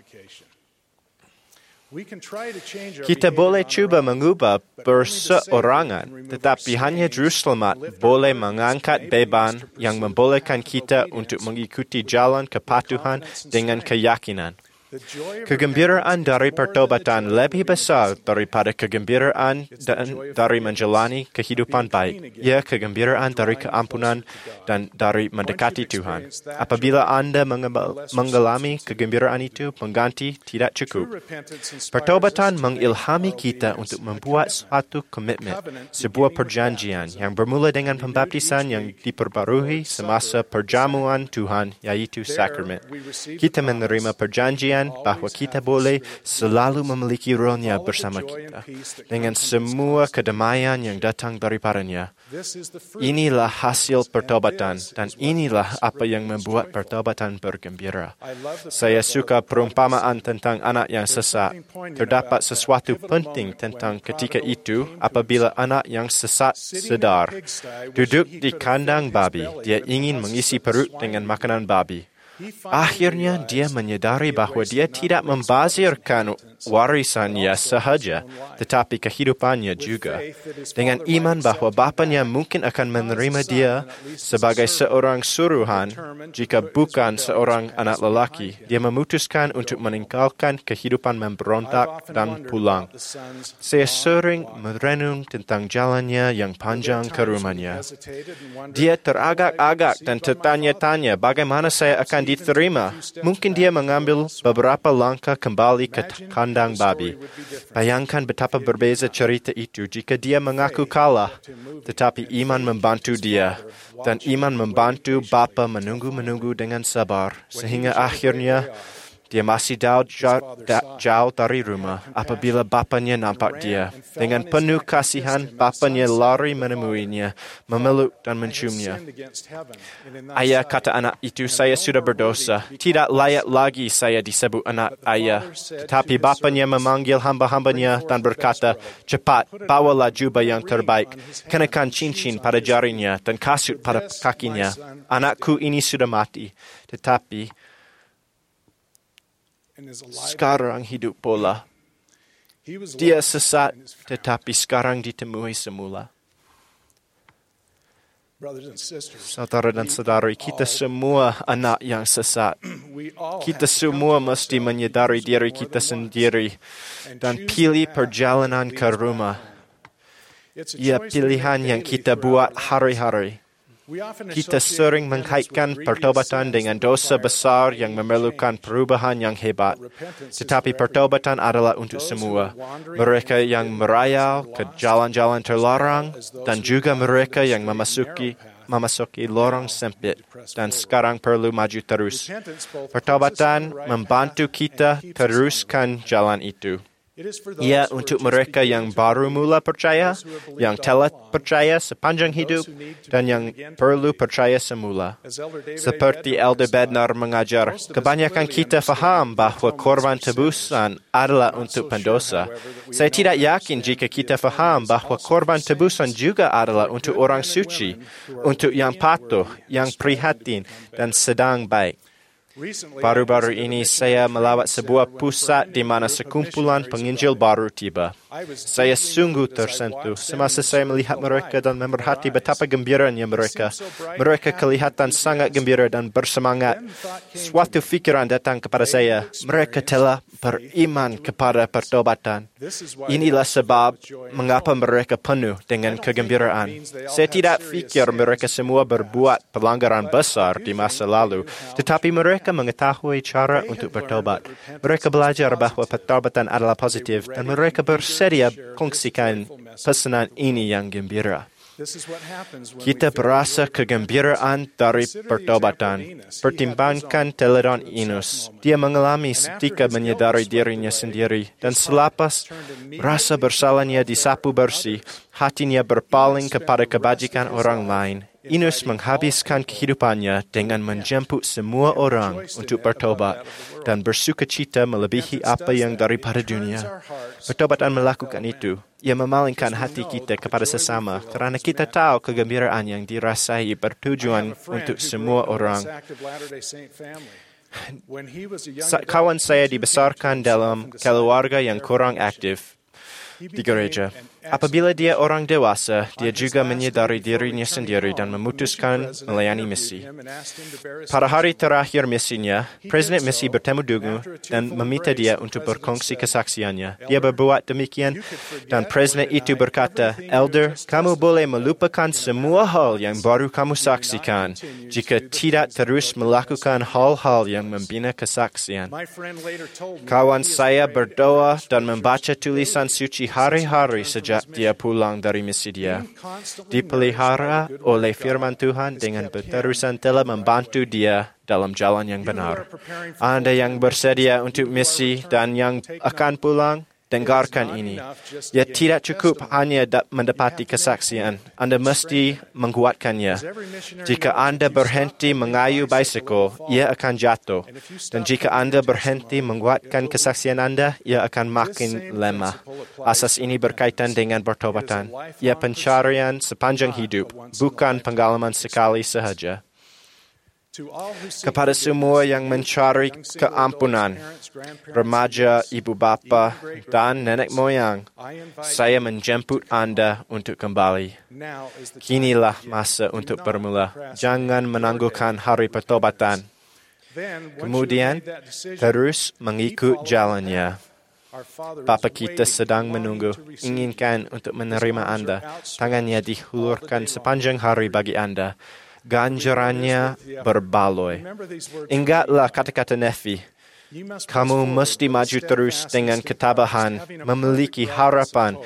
Kita boleh cuba mengubah perseorangan, tetapi hanya Juru Selamat boleh mengangkat beban yang membolehkan kita untuk mengikuti jalan kepatuhan dengan keyakinan. Kegembiraan dari pertobatan lebih besar daripada kegembiraan dan dari menjalani kehidupan baik. Ia kegembiraan dari keampunan dan dari mendekati Tuhan. Apabila anda mengalami kegembiraan itu, pengganti tidak cukup. Pertobatan mengilhami kita untuk membuat suatu komitmen, sebuah perjanjian yang bermula dengan pembaptisan yang diperbarui semasa perjamuan Tuhan, yaitu sakramen. Kita menerima perjanjian bahawa kita boleh selalu memiliki rohnya bersama kita dengan semua kedamaian yang datang daripadanya. Inilah hasil pertobatan dan inilah apa yang membuat pertobatan bergembira. Saya suka perumpamaan tentang anak yang sesat. Terdapat sesuatu penting tentang ketika itu apabila anak yang sesat sedar. Duduk di kandang babi, dia ingin mengisi perut dengan makanan babi. Akhirnya dia menyadari bahawa dia tidak membazirkan warisannya sahaja, tetapi kehidupannya juga. Dengan iman bahawa bapanya mungkin akan menerima dia sebagai seorang suruhan, jika bukan seorang anak lelaki, dia memutuskan untuk meninggalkan kehidupan memberontak dan pulang. Saya sering merenung tentang jalannya yang panjang ke rumahnya. Dia teragak-agak dan tertanya-tanya bagaimana saya akan diterima. Mungkin dia mengambil beberapa langkah kembali ke kandang babi. Bayangkan betapa berbeza cerita itu jika dia mengaku kalah, tetapi iman membantu dia. Dan iman membantu bapa menunggu-menunggu dengan sabar, sehingga akhirnya Dia masih jauh, jauh, jauh dari rumah apabila bapanya nampak dia. Dengan penuh kasihan, bapanya lari menemuinya, memeluk dan menciumnya. Ayah kata anak itu, saya sudah berdosa. Tidak layak lagi saya disebut anak ayah. Tetapi bapanya memanggil hamba-hambanya dan berkata, cepat, bawalah jubah yang terbaik, kenakan cincin pada jarinya dan kasut pada kakinya. Anakku ini sudah mati, tetapi sekarang hidup pula. Dia sesat, tetapi sekarang ditemui semula. Saudara dan saudari, kita semua anak yang sesat. Kita semua mesti menyadari diri kita sendiri dan pilih perjalanan ke rumah. Ia pilihan yang kita buat hari-hari. Kita sering mengkaitkan pertobatan dengan dosa besar yang memerlukan perubahan yang hebat. Tetapi pertobatan adalah untuk semua. Mereka yang merayau ke jalan-jalan terlarang dan juga mereka yang memasuki memasuki lorong sempit dan sekarang perlu maju terus. Pertobatan membantu kita teruskan jalan itu. Ia untuk mereka yang baru mula percaya, yang telah percaya sepanjang hidup, dan yang perlu percaya semula. Seperti Elder Bednar mengajar, kebanyakan kita faham bahawa korban tebusan adalah untuk pendosa. Saya tidak yakin jika kita faham bahawa korban tebusan juga adalah untuk orang suci, untuk yang patuh, yang prihatin, dan sedang baik. Baru-baru ini saya melawat sebuah pusat di mana sekumpulan penginjil baru tiba. Saya sungguh tersentuh semasa saya melihat mereka dan memerhati betapa gembiranya mereka. Mereka kelihatan sangat gembira dan bersemangat. Suatu fikiran datang kepada saya. Mereka telah beriman kepada pertobatan. Inilah sebab mengapa mereka penuh dengan kegembiraan. Saya tidak fikir mereka semua berbuat pelanggaran besar di masa lalu, tetapi mereka Mereka mengetahui cara untuk bertobat. Mereka belajar bahawa pertobatan adalah positif dan mereka bersedia kongsikan pesanan ini yang gembira. Kita berasa kegembiraan dari pertobatan. Pertimbangkan teledon Enos. Dia mengalami setika menyadari dirinya sendiri dan selepas rasa bersalahnya disapu bersih, hatinya berpaling kepada kebajikan orang lain. Enos menghabiskan kehidupannya dengan menjemput semua orang untuk bertobat dan bersukacita melebihi apa yang daripada dunia. Pertobatan melakukan itu. Ia memalingkan hati kita kepada sesama kerana kita tahu kegembiraan yang dirasai bertujuan untuk semua orang. Kawan saya dibesarkan dalam keluarga yang kurang aktif di gereja. Apabila dia orang dewasa, dia juga menyadari dirinya sendiri dan memutuskan melayani misi. Pada hari terakhir misinya, Presiden misi bertemu dengannya dan meminta dia untuk berkongsi kesaksiannya. Dia berbuat demikian dan Presiden itu berkata, Elder, kamu boleh melupakan semua hal yang baru kamu saksikan jika tidak terus melakukan hal-hal yang membina kesaksian. Kawan saya berdoa dan membaca tulisan suci hari-hari sejak dia pulang dari misi dia. Dipelihara oleh firman Tuhan dengan berterusan telah membantu dia dalam jalan yang benar. Anda yang bersedia untuk misi dan yang akan pulang, dengarkan ini. Ia tidak cukup hanya mendapati kesaksian. Anda mesti menguatkannya. Jika Anda berhenti mengayuh bicycle, ia akan jatuh. Dan jika Anda berhenti menguatkan kesaksian Anda, ia akan makin lemah. Asas ini berkaitan dengan pertobatan. Ia pencarian sepanjang hidup, bukan pengalaman sekali sahaja. Kepada semua yang mencari keampunan, remaja, ibu bapa, dan nenek moyang, saya menjemput Anda untuk kembali. Kinilah masa untuk bermula. Jangan menangguhkan hari pertobatan. Kemudian, terus mengikut jalannya. Bapa kita sedang menunggu, inginkan untuk menerima Anda. Tangannya dihulurkan sepanjang hari bagi Anda. Ganjarannya berbaloi. Ingatlah kata-kata Nefi. Kamu mesti maju terus dengan ketabahan, memiliki harapan,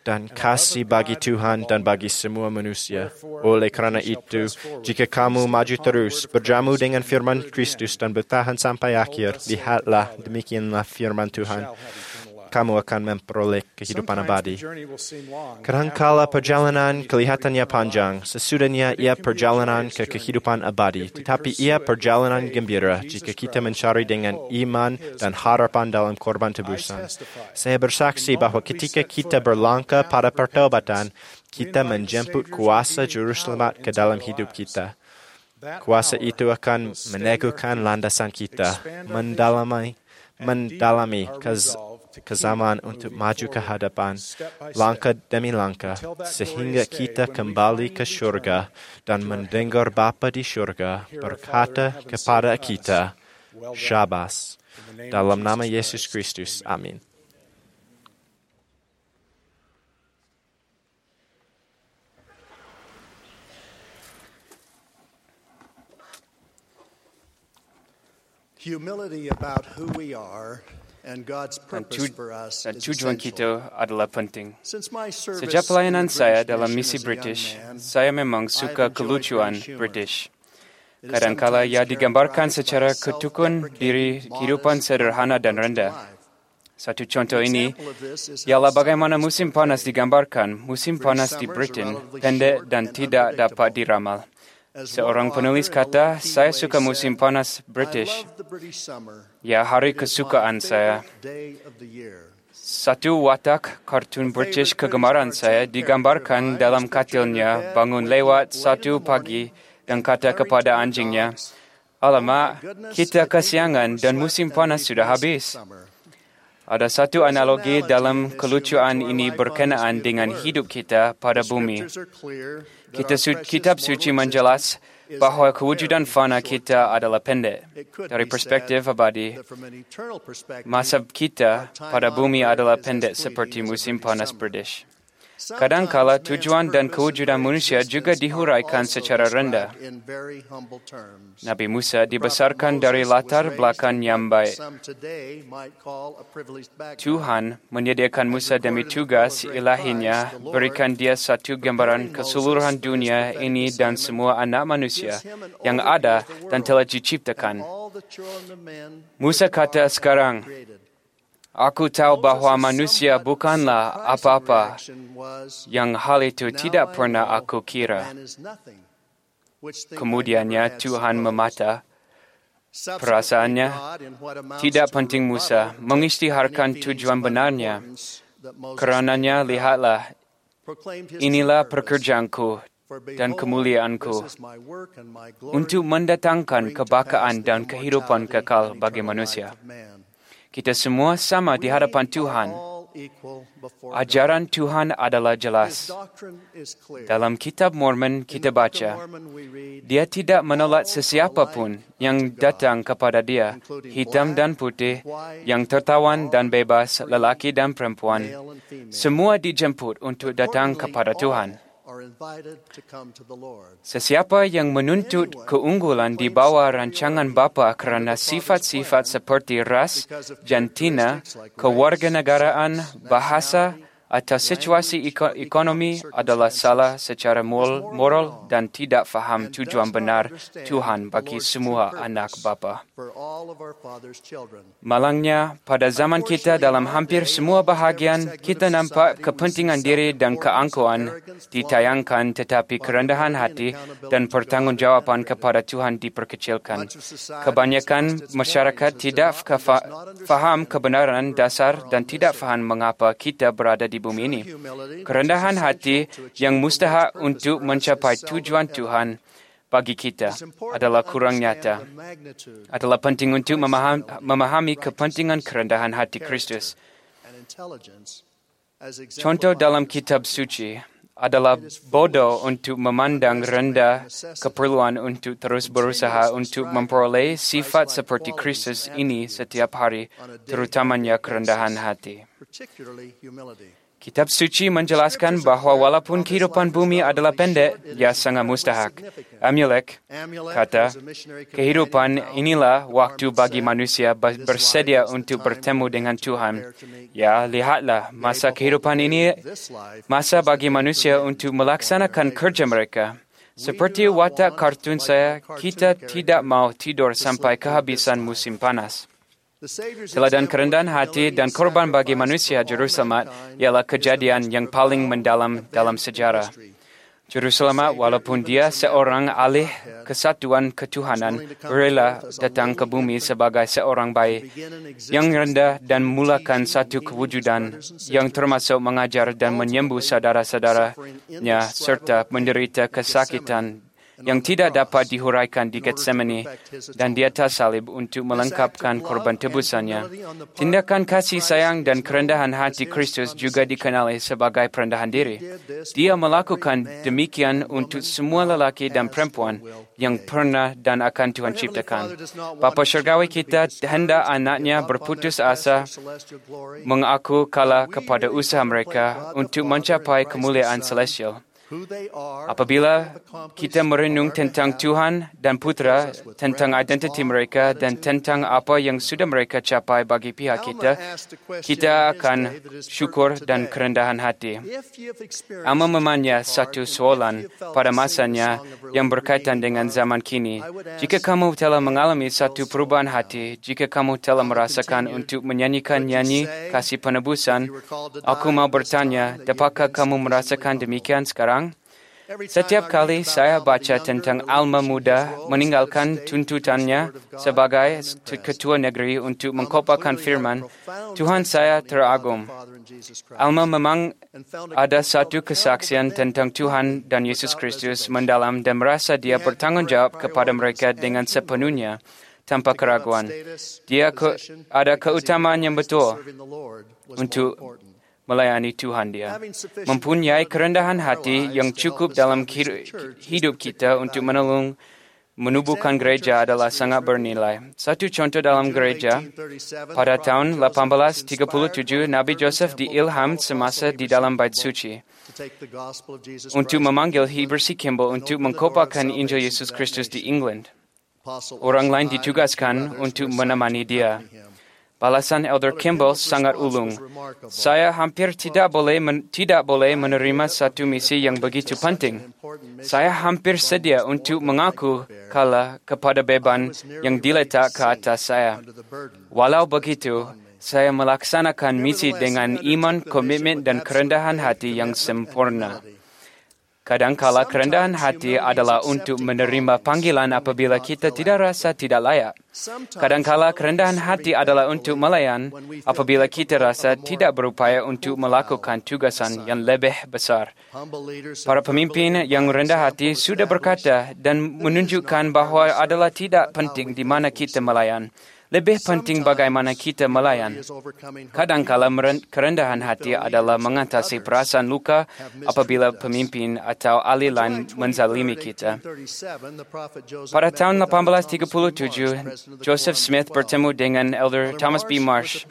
dan kasih bagi Tuhan dan bagi semua manusia. Oleh kerana itu, jika kamu maju terus, berjamu dengan firman Kristus dan bertahan sampai akhir, lihatlah demikianlah firman Tuhan. Kamu akan memperoleh kehidupan abadi. Kadangkala perjalanan kelihatannya panjang, sesudahnya ia perjalanan ke kehidupan abadi, tetapi ia perjalanan gembira jika kita mencari dengan iman dan harapan dalam korban tebusan. Saya bersaksi bahwa ketika kita berlangkah pada pertobatan, kita menjemput kuasa Juru Selamat ke dalam hidup kita. Kuasa itu akan meneguhkan landasan kita, mendalami, mendalami kez kezamaan untuk maju ke hadapan, langkah demi langkah, sehingga kita kembali ke syurga dan mendengar Bapa di syurga berkata kepada kita, Syabas, dalam nama Yesus Kristus. Amin. Humility about who we are and God's purpose for us Dan is tujuan essential. kita adalah penting. Since my service Sejak pelayanan in the saya British dalam mission misi as a British, young man, saya memang suka I've enjoyed kelucuan British humor. British. It is Kadangkala sometimes ia digambarkan characterized secara by ketukun self-deprecating, diri kehidupan modest, sederhana dan approach to rendah. life. Satu contoh An ini example of this is how ialah summer bagaimana is musim portrayed. panas digambarkan. Musim British panas di summers are Britain relatively pendek short dan and tidak dapat unpredictable. diramal. As Seorang one penulis author in a kata, low-key saya way suka musim said, panas "I British. love the British summer. Ya, hari It is my kesukaan saya. favorite day of the year." Satu watak kartun British kegemaran saya digambarkan dalam katilnya bangun lewat satu pagi dan kata kepada anjingnya, Alamak, kita kesiangan dan musim panas sudah habis. Ada satu analogi dalam kelucuan ini berkenaan dengan hidup kita pada bumi. Kita su- kitab suci menjelas bahawa kewujudan fana kita adalah pendek. Dari perspektif abadi, masa kita pada bumi adalah pendek seperti musim panas British. Kadangkala tujuan dan kewujudan manusia juga dihuraikan secara rendah. Nabi Musa dibesarkan dari latar belakang yang baik. Tuhan menyediakan Musa demi tugas ilahinya, berikan dia satu gambaran keseluruhan dunia ini dan semua anak manusia yang ada dan telah diciptakan. Musa kata sekarang, Aku tahu bahawa manusia bukanlah apa-apa yang hal itu tidak pernah aku kira. Kemudiannya Tuhan memata perasaannya. Tidak penting Musa mengisytiharkan tujuan benarnya. Karenanya lihatlah, inilah pekerjaanku dan kemuliaanku untuk mendatangkan kebahagiaan dan kehidupan kekal bagi manusia. Kita semua sama di hadapan Tuhan. Ajaran Tuhan adalah jelas. Dalam kitab Mormon kita baca, dia tidak menolak sesiapa pun yang datang kepada dia, hitam dan putih, yang tertawan dan bebas, lelaki dan perempuan. Semua dijemput untuk datang kepada Tuhan. Sesiapa yang menuntut keunggulan di bawah rancangan Bapa kerana sifat-sifat seperti ras, jantina, kewarganegaraan, bahasa, atau situasi ekonomi adalah salah secara moral dan tidak faham tujuan benar Tuhan bagi semua anak Bapa. Malangnya, pada zaman kita dalam hampir semua bahagian, kita nampak kepentingan diri dan keangkuhan ditayangkan tetapi kerendahan hati dan pertanggungjawaban kepada Tuhan diperkecilkan. Kebanyakan masyarakat tidak faham kebenaran dasar dan tidak faham mengapa kita berada di bumi ini. Kerendahan hati yang mustahak untuk mencapai tujuan Tuhan bagi kita adalah kurang nyata. Adalah penting untuk memahami, memahami kepentingan kerendahan hati Kristus. Contoh dalam kitab suci adalah bodoh untuk memandang rendah keperluan untuk terus berusaha untuk memperoleh sifat seperti Kristus ini setiap hari, terutamanya kerendahan hati. Kitab suci menjelaskan bahwa walaupun kehidupan bumi adalah pendek, ia sangat mustahak. Amulek kata, kehidupan inilah waktu bagi manusia bersedia untuk bertemu dengan Tuhan. Ya, lihatlah, masa kehidupan ini, masa bagi manusia untuk melaksanakan kerja mereka. Seperti watak kartun saya, kita tidak mau tidur sampai kehabisan musim panas. Teladan kerendahan hati dan korban bagi manusia Juru Selamat ialah kejadian yang paling mendalam dalam sejarah. Juru Selamat, walaupun dia seorang ahli kesatuan ketuhanan, rela datang ke bumi sebagai seorang bayi yang rendah dan mulakan satu kewujudan yang termasuk mengajar dan menyembuh saudara-saudaranya serta menderita kesakitan yang tidak dapat dihuraikan di Getsemani dan di atas salib untuk melengkapkan korban tebusannya. Tindakan kasih sayang dan kerendahan hati Kristus juga dikenali sebagai perendahan diri. Dia melakukan demikian untuk semua lelaki dan perempuan yang pernah dan akan Tuhan ciptakan. Bapa Syurgawi kita hendak anaknya berputus asa mengaku kalah kepada usaha mereka untuk mencapai kemuliaan celestial. Apabila kita merenung tentang Tuhan dan Putera, tentang identiti mereka dan tentang apa yang sudah mereka capai bagi pihak kita, kita akan syukur dan kerendahan hati. Alma memanya satu soalan pada masanya yang berkaitan dengan zaman kini. Jika kamu telah mengalami satu perubahan hati, jika kamu telah merasakan untuk menyanyikan nyanyi kasih penebusan, aku mau bertanya, dapatkah kamu merasakan demikian sekarang? Setiap kali saya baca tentang Alma muda meninggalkan tuntutannya sebagai ketua negeri untuk mengkopakan firman, Tuhan saya teragum. Alma memang ada satu kesaksian tentang Tuhan dan Yesus Kristus mendalam dan merasa dia bertanggung jawab kepada mereka dengan sepenuhnya, tanpa keraguan. Dia ke, ada keutamaan yang betul untuk melayani Tuhan dia. Mempunyai kerendahan hati yang cukup dalam hidup kita untuk menolong menubuhkan gereja adalah sangat bernilai. Satu contoh dalam gereja, pada tahun lapan belas tiga puluh tujuh, Nabi Joseph diilham semasa di dalam bait suci untuk memanggil Heber C. Kimball untuk mengkopakan Injil Yesus Kristus di England. Orang lain ditugaskan untuk menemani dia. Balasan Elder Kimball sangat ulung. Saya hampir tidak boleh men- tidak boleh menerima satu misi yang begitu penting. Saya hampir sedia untuk mengaku kalah kepada beban yang diletak ke atas saya. Walau begitu, saya melaksanakan misi dengan iman, komitmen dan kerendahan hati yang sempurna. Kadangkala kerendahan hati adalah untuk menerima panggilan apabila kita tidak rasa tidak layak. Kadangkala kerendahan hati adalah untuk melayan apabila kita rasa tidak berupaya untuk melakukan tugasan yang lebih besar. Para pemimpin yang rendah hati sudah berkata dan menunjukkan bahwa adalah tidak penting di mana kita melayan. Lebih penting bagaimana kita melayan. Kadangkala kerendahan hati adalah mengatasi perasaan luka apabila pemimpin atau ahli lain menzalimi kita. Pada tahun lapan belas tiga puluh tujuh, Joseph Smith bertemu dengan Elder Thomas B. Marsh.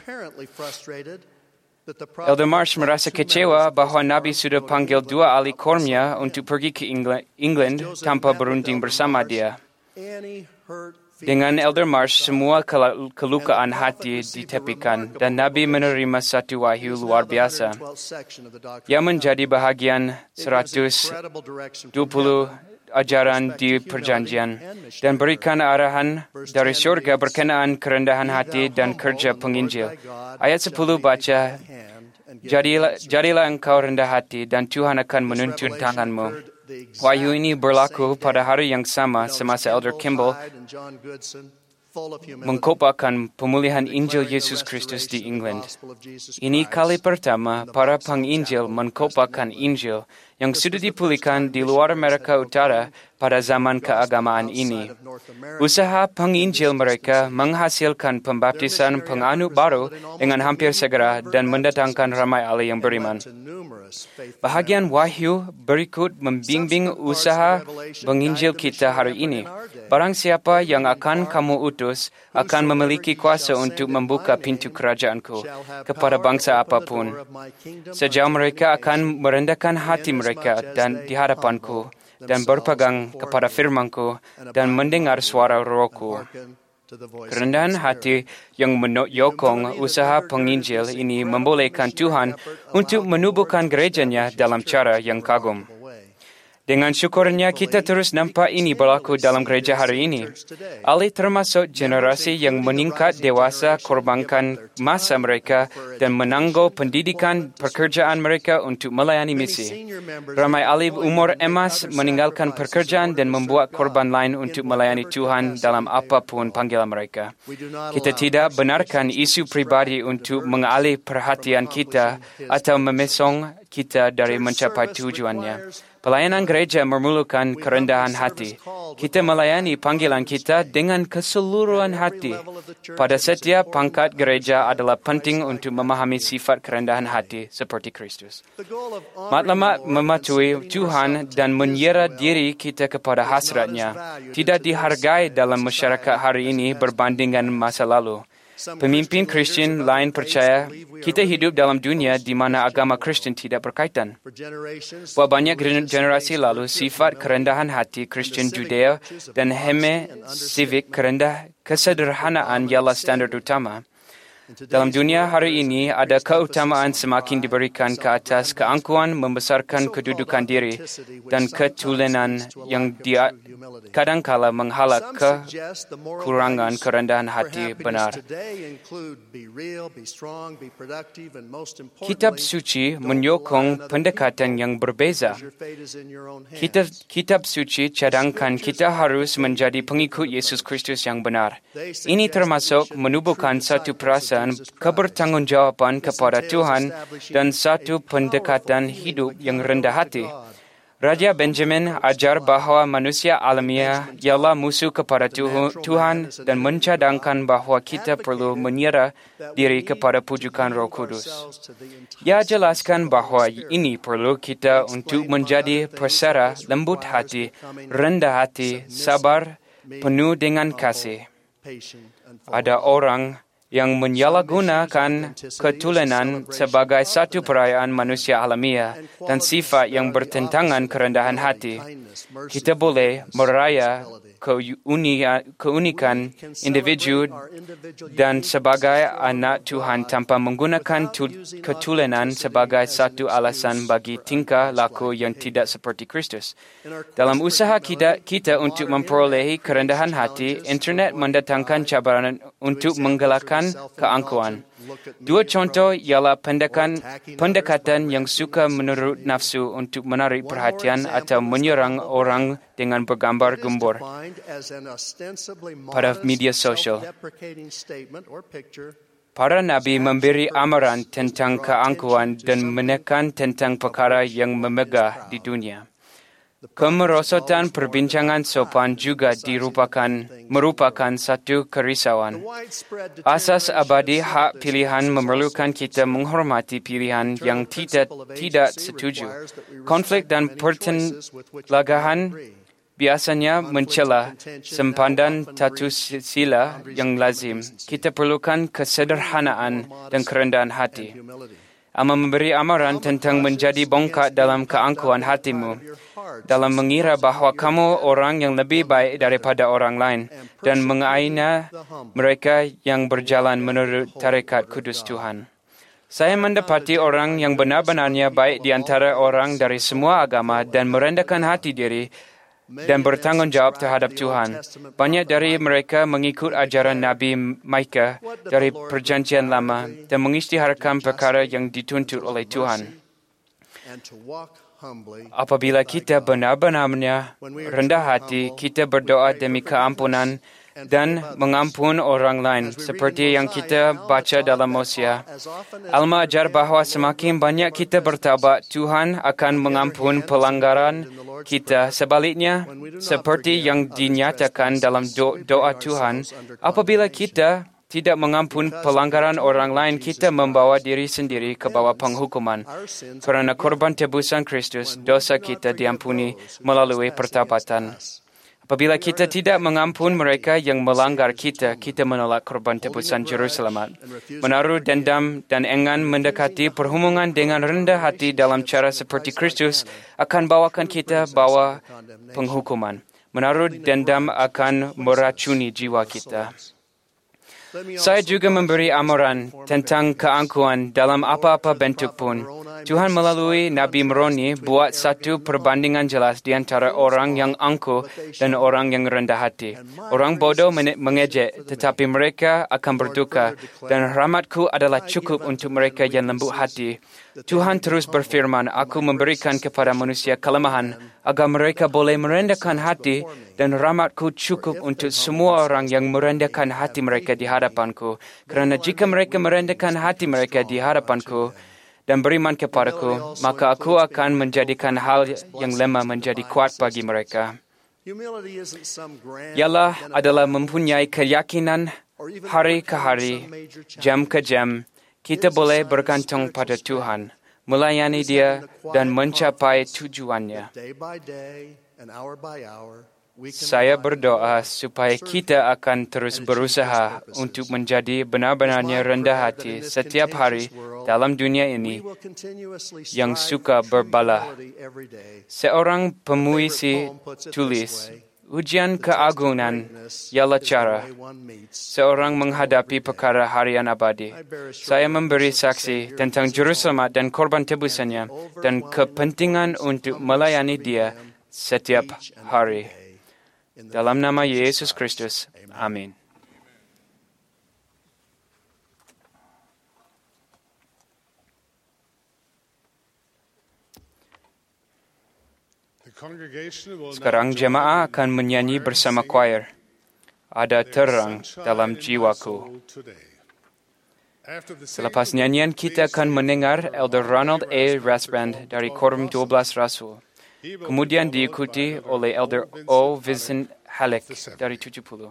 Elder Marsh merasa kecewa bahwa Nabi sudah panggil dua ahli kormnya untuk pergi ke England tanpa berunding bersama dia. Dengan Elder Marsh, semua kelukaan hati ditepikan dan Nabi menerima satu wahyu luar biasa yang menjadi bahagian seratus dua puluh ajaran di perjanjian dan berikan arahan dari surga berkenaan kerendahan hati dan kerja penginjil. Ayat sepuluh baca, Jadilah, jadilah engkau rendah hati dan Tuhan akan menuntun tanganmu. Wahyu ini berlaku pada hari yang sama semasa Elder Kimball mengkopakan pemulihan Injil Yesus Kristus di England. Ini kali pertama para penginjil mengkopakan Injil yang sudah dipulihkan di luar Amerika Utara pada zaman keagamaan ini. Usaha penginjil mereka menghasilkan pembaptisan penganut baru dengan hampir segera dan mendatangkan ramai ahli yang beriman. Bahagian wahyu berikut membimbing usaha penginjil kita hari ini. Barang siapa yang akan kamu utus akan memiliki kuasa untuk membuka pintu kerajaanku kepada bangsa apapun. Sejauh mereka akan merendahkan hati mereka dan di hadapanku dan berpegang kepada firmanku dan mendengar suara rohku. Kerendahan hati yang menyokong usaha penginjil ini membolehkan Tuhan untuk menubuhkan gerejanya dalam cara yang kagum. Dengan syukurnya kita terus nampak ini berlaku dalam gereja hari ini. Ahli termasuk generasi yang meningkat dewasa korbankan masa mereka dan menangguh pendidikan pekerjaan mereka untuk melayani misi. Ramai ahli umur emas meninggalkan pekerjaan dan membuat korban lain untuk melayani Tuhan dalam apapun panggilan mereka. Kita tidak benarkan isu pribadi untuk mengalih perhatian kita atau memesong kita dari mencapai tujuannya. Pelayanan gereja memerlukan kerendahan hati. Kita melayani panggilan kita dengan keseluruhan hati. Pada setiap pangkat gereja adalah penting untuk memahami sifat kerendahan hati seperti Kristus. Matlamat mematuhi Tuhan dan menyerah diri kita kepada hasratnya tidak dihargai dalam masyarakat hari ini berbanding dengan masa lalu. Pemimpin Kristen lain percaya kita hidup dalam dunia di mana agama Kristen tidak berkaitan. Buat banyak generasi lalu, sifat kerendahan hati Kristen Judea dan heme civic kerendah kesederhanaan ialah standar utama. Dalam dunia hari ini, ada keutamaan semakin diberikan ke atas keangkuhan membesarkan kedudukan diri dan ketulenan yang dia kadangkala menghalang kekurangan kerendahan hati benar. Kitab suci menyokong pendekatan yang berbeza. Kitab, kitab suci cadangkan kita harus menjadi pengikut Yesus Kristus yang benar. Ini termasuk menubuhkan satu perasaan kebertanggungjawaban kepada Tuhan dan satu pendekatan hidup yang rendah hati. Raja Benjamin ajar bahawa manusia alamiah ialah musuh kepada Tuhan dan mencadangkan bahawa kita perlu menyerah diri kepada pujukan Roh Kudus. Ia jelaskan bahawa ini perlu kita untuk menjadi persera, lembut hati, rendah hati, sabar, penuh dengan kasih. Ada orang yang menyalahgunakan ketulenan sebagai satu perayaan manusia alamiah dan sifat yang bertentangan kerendahan hati. Kita boleh meraya keunikan individu dan sebagai anak Tuhan tanpa menggunakan ketulenan sebagai satu alasan bagi tingkah laku yang tidak seperti Kristus. Dalam usaha kita, kita untuk memperolehi kerendahan hati, internet mendatangkan cabaran untuk menggelakkan keangkuhan. Dua contoh ialah pendekatan, pendekatan yang suka menurut nafsu untuk menarik perhatian atau menyerang orang dengan bergambar gembor pada media sosial. Para nabi memberi amaran tentang keangkuhan dan menekan tentang perkara yang memegah di dunia. Kemerosotan perbincangan sopan juga dirupakan, merupakan satu kerisauan. Asas abadi hak pilihan memerlukan kita menghormati pilihan yang tidak, tidak setuju. Konflik dan pertelagahan biasanya mencela sempadan tatu sila yang lazim. Kita perlukan kesederhanaan dan kerendahan hati. Ama memberi amaran tentang menjadi bongkak dalam keangkuhan hatimu, dalam mengira bahawa kamu orang yang lebih baik daripada orang lain dan mengaina mereka yang berjalan menurut tarekat kudus Tuhan. Saya mendapati orang yang benar-benarnya baik di antara orang dari semua agama dan merendahkan hati diri dan bertanggungjawab terhadap Tuhan. Banyak dari mereka mengikut ajaran Nabi Mika dari Perjanjian Lama dan mengisytiharkan perkara yang dituntut oleh Tuhan. Apabila kita benar-benarnya rendah hati, kita berdoa demi keampunan dan mengampun orang lain, seperti yang kita baca dalam Hosea. Alma ajar bahawa semakin banyak kita bertaubat, Tuhan akan mengampun pelanggaran kita. Sebaliknya, seperti yang dinyatakan dalam do- doa Tuhan, apabila kita tidak mengampun pelanggaran orang lain, kita membawa diri sendiri ke bawah penghukuman. Kerana korban tebusan Kristus, dosa kita diampuni melalui pertobatan. Apabila kita tidak mengampun mereka yang melanggar kita, kita menolak korban tebusan Juru Selamat. Menaruh dendam dan enggan mendekati perhubungan dengan rendah hati dalam cara seperti Kristus akan bawakan kita bawa penghukuman. Menaruh dendam akan meracuni jiwa kita. Saya juga memberi amaran tentang keangkuhan dalam apa-apa bentuk pun. Tuhan melalui Nabi Moroni buat satu perbandingan jelas di antara orang yang angkuh dan orang yang rendah hati. Orang bodoh mengejek, tetapi mereka akan berduka, dan rahmatku adalah cukup untuk mereka yang lembut hati. Tuhan terus berfirman, aku memberikan kepada manusia kelemahan, agar mereka boleh merendahkan hati, dan rahmatku cukup untuk semua orang yang merendahkan hati mereka di hadapanku. Kerana jika mereka merendahkan hati mereka di hadapanku dan beriman kepadaku, maka aku akan menjadikan hal yang lemah menjadi kuat bagi mereka. Ialah adalah mempunyai keyakinan hari ke hari, jam ke jam, kita boleh bergantung pada Tuhan, melayani Dia dan mencapai tujuannya. Saya berdoa supaya kita akan terus berusaha untuk menjadi benar-benarnya rendah hati setiap hari dalam dunia ini yang suka berbalah. Seorang pemuisi tulis, ujian keagungan ialah cara seorang menghadapi perkara harian abadi. Saya memberi saksi tentang Juru Selamat dan korban tebusannya dan kepentingan untuk melayani Dia setiap hari. Dalam nama Yesus Kristus. Amin. Sekarang jemaah akan menyanyi bersama choir. Ada terang dalam jiwaku. Selepas nyanyian, kita akan mendengar Elder Ronald A. Rasband dari Korum dua belas Rasul. Kemudian diikuti oleh Elder O. Vincent Halleck dari tujuh puluh.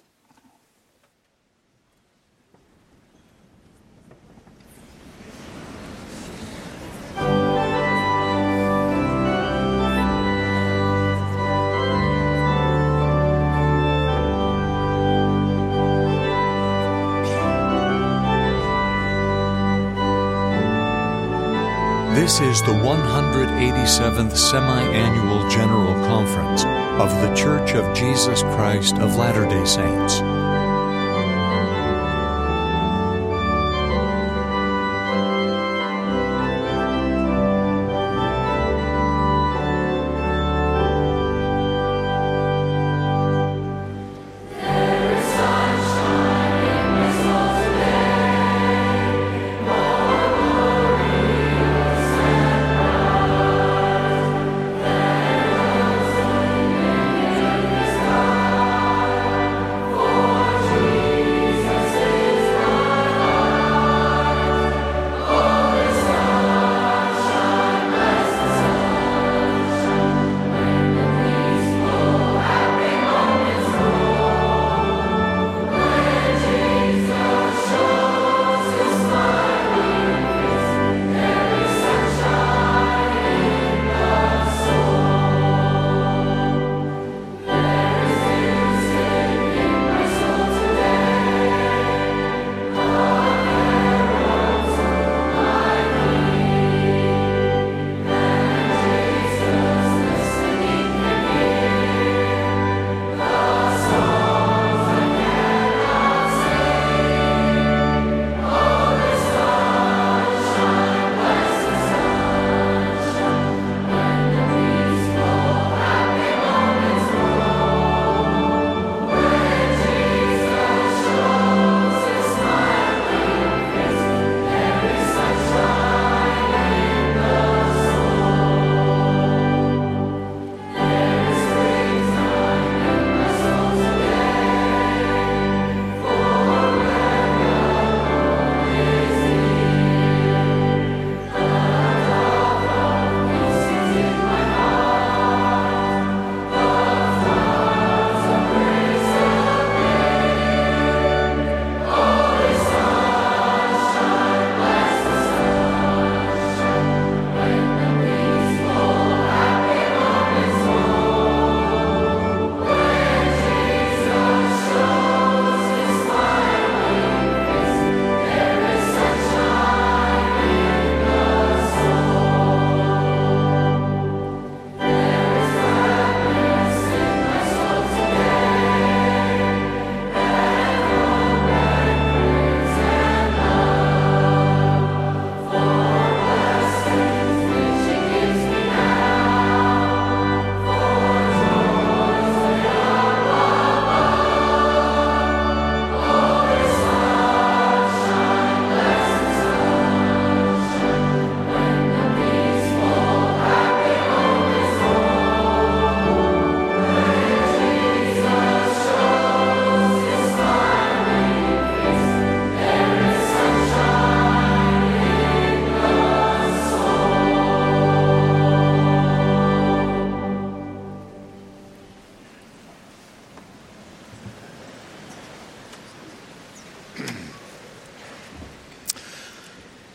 This is the one hundred eighty-seventh Semi-Annual General Conference of The Church of Jesus Christ of Latter-day Saints. Oh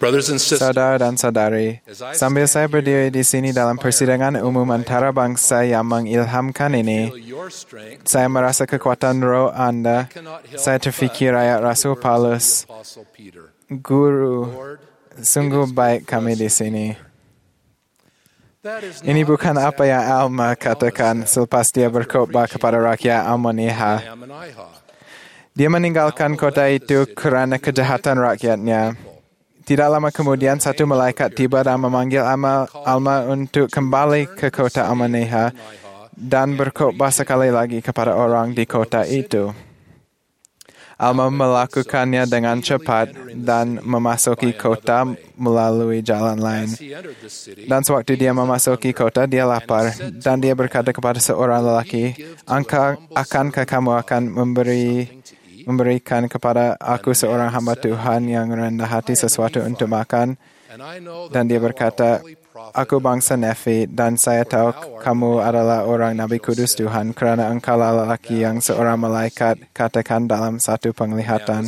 Saudara dan saudari, sambil saya berdiri di sini dalam persidangan umum antarabangsa yang mengilhamkan ini, saya merasa kekuatan roh Anda. Saya terfikir ayat Rasul Paulus, Guru, sungguh baik kami di sini. Ini bukan apa yang Alma katakan selepas dia berkhotbah kepada rakyat Almaniha. Dia meninggalkan kota itu kerana kejahatan rakyatnya. Tidak lama kemudian, satu malaikat tiba dan memanggil Alma, Alma untuk kembali ke kota Almaniha dan berkhotbah sekali lagi kepada orang di kota itu. Alma melakukannya dengan cepat dan memasuki kota melalui jalan lain. Dan sewaktu dia memasuki kota, dia lapar dan dia berkata kepada seorang lelaki, "Akankah kamu akan memberi memberikan kepada aku seorang hamba Tuhan yang rendah hati sesuatu untuk makan?" Dan dia berkata, "Aku bangsa Nefi dan saya tahu kamu adalah orang Nabi Kudus Tuhan kerana engkaulah lelaki yang seorang malaikat katakan dalam satu penglihatan."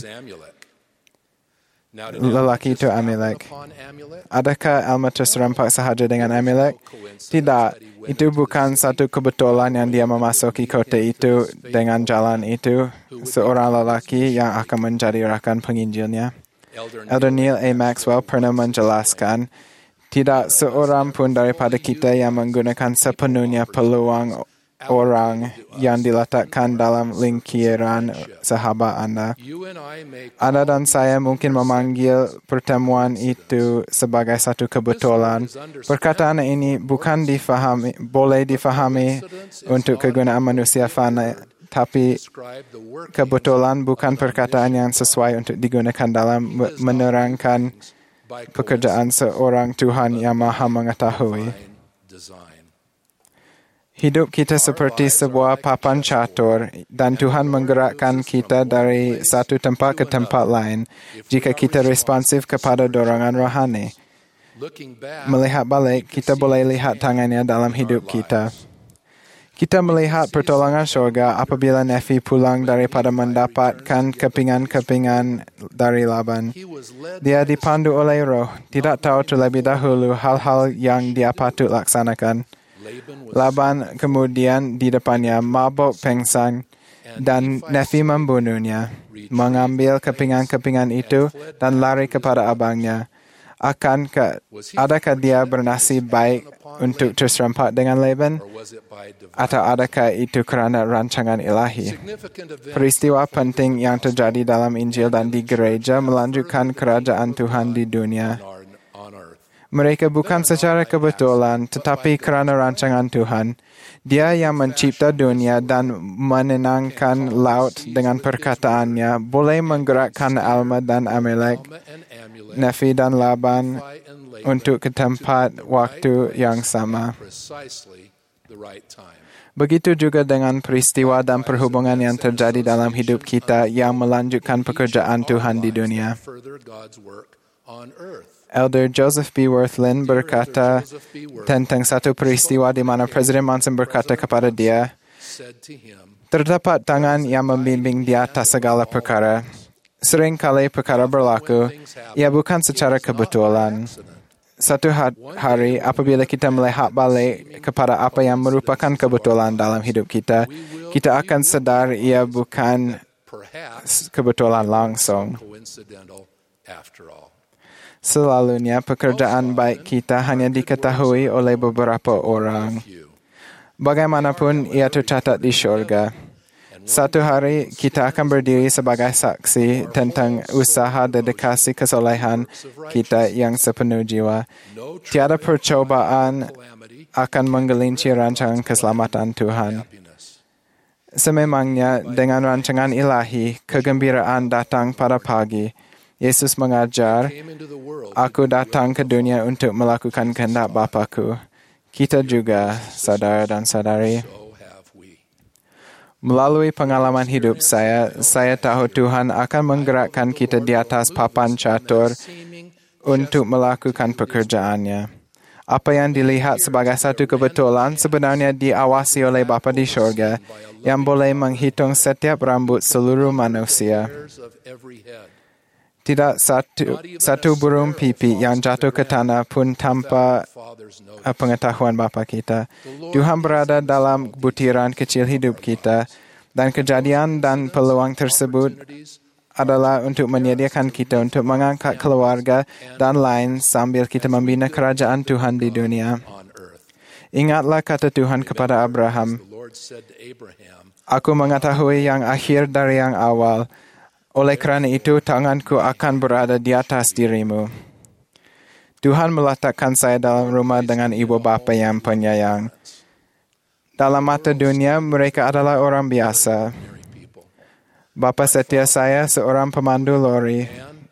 Lelaki itu Amalek. Adakah Alma terserempak sahaja dengan Amalek? Tidak. Itu bukan satu kebetulan yang dia memasuki kota itu dengan jalan itu, seorang lelaki yang akan menjadi rakan penginjilnya. Elder Neil A. Maxwell pernah menjelaskan, tidak seorang pun daripada kita yang menggunakan sepenuhnya peluang orang yang diletakkan dalam lingkaran sahabat Anda. Anda dan saya mungkin memanggil pertemuan itu sebagai satu kebetulan. Perkataan ini bukan difahami, boleh difahami untuk kegunaan manusia fana, tapi kebetulan bukan perkataan yang sesuai untuk digunakan dalam menerangkan pekerjaan seorang Tuhan yang Maha Mengetahui. Hidup kita seperti sebuah papan catur dan Tuhan menggerakkan kita dari satu tempat ke tempat lain jika kita responsif kepada dorongan rohani. Melihat balik, kita boleh lihat tangannya dalam hidup kita. Kita melihat pertolongan syurga apabila Nefi pulang daripada mendapatkan kepingan-kepingan dari Laban. Dia dipandu oleh roh, tidak tahu terlebih dahulu hal-hal yang dia patut laksanakan. Laban kemudian di depannya mabuk pengsan dan Nefi membunuhnya, mengambil kepingan-kepingan itu dan lari kepada abangnya. Akankah, adakah dia bernasib baik untuk terserempak dengan Laban? Atau adakah itu kerana rancangan ilahi? Peristiwa penting yang terjadi dalam Injil dan di gereja melanjutkan kerajaan Tuhan di dunia. Mereka bukan secara kebetulan, tetapi kerana rancangan Tuhan. Dia yang mencipta dunia dan menenangkan laut dengan perkataannya, boleh menggerakkan Alma dan Amalek, Nefi dan Laban untuk ke tempat waktu yang sama. Begitu juga dengan peristiwa dan perhubungan yang terjadi dalam hidup kita yang melanjutkan pekerjaan Tuhan di dunia. Elder Joseph B. Worthlin berkata tentang satu peristiwa di mana Presiden Monson berkata kepada dia, "Terdapat tangan yang membimbing di atas segala perkara. Sering kali perkara berlaku, ia bukan secara kebetulan. Satu hari, apabila kita melihat balik kepada apa yang merupakan kebetulan dalam hidup kita, kita akan sadar ia bukan kebetulan langsung. Selalunya pekerjaan baik kita hanya diketahui oleh beberapa orang. Bagaimanapun ia tercatat di syurga. Satu hari kita akan berdiri sebagai saksi tentang usaha dedikasi kesolehan kita yang sepenuh jiwa. Tiada percobaan akan menggelincir rancangan keselamatan Tuhan. Sememangnya dengan rancangan ilahi, kegembiraan datang pada pagi. Yesus mengajar, "Aku datang ke dunia untuk melakukan kehendak Bapa-Ku." Kita juga, saudara dan saudari. Melalui pengalaman hidup saya, saya tahu Tuhan akan menggerakkan kita di atas papan catur untuk melakukan pekerjaannya. Apa yang dilihat sebagai satu kebetulan sebenarnya diawasi oleh Bapa di syurga yang boleh menghitung setiap rambut seluruh manusia. Tidak satu, satu burung pipi yang jatuh ke tanah pun tanpa pengetahuan Bapa kita. Tuhan berada dalam butiran kecil hidup kita, dan kejadian dan peluang tersebut adalah untuk menyediakan kita untuk mengangkat keluarga dan lain sambil kita membina kerajaan Tuhan di dunia. Ingatlah kata Tuhan kepada Abraham, "Aku mengetahui yang akhir dari yang awal. Oleh kerana itu, tanganku akan berada di atas dirimu." Tuhan meletakkan saya dalam rumah dengan ibu bapa yang penyayang. Dalam mata dunia, mereka adalah orang biasa. Bapa setia saya seorang pemandu lori.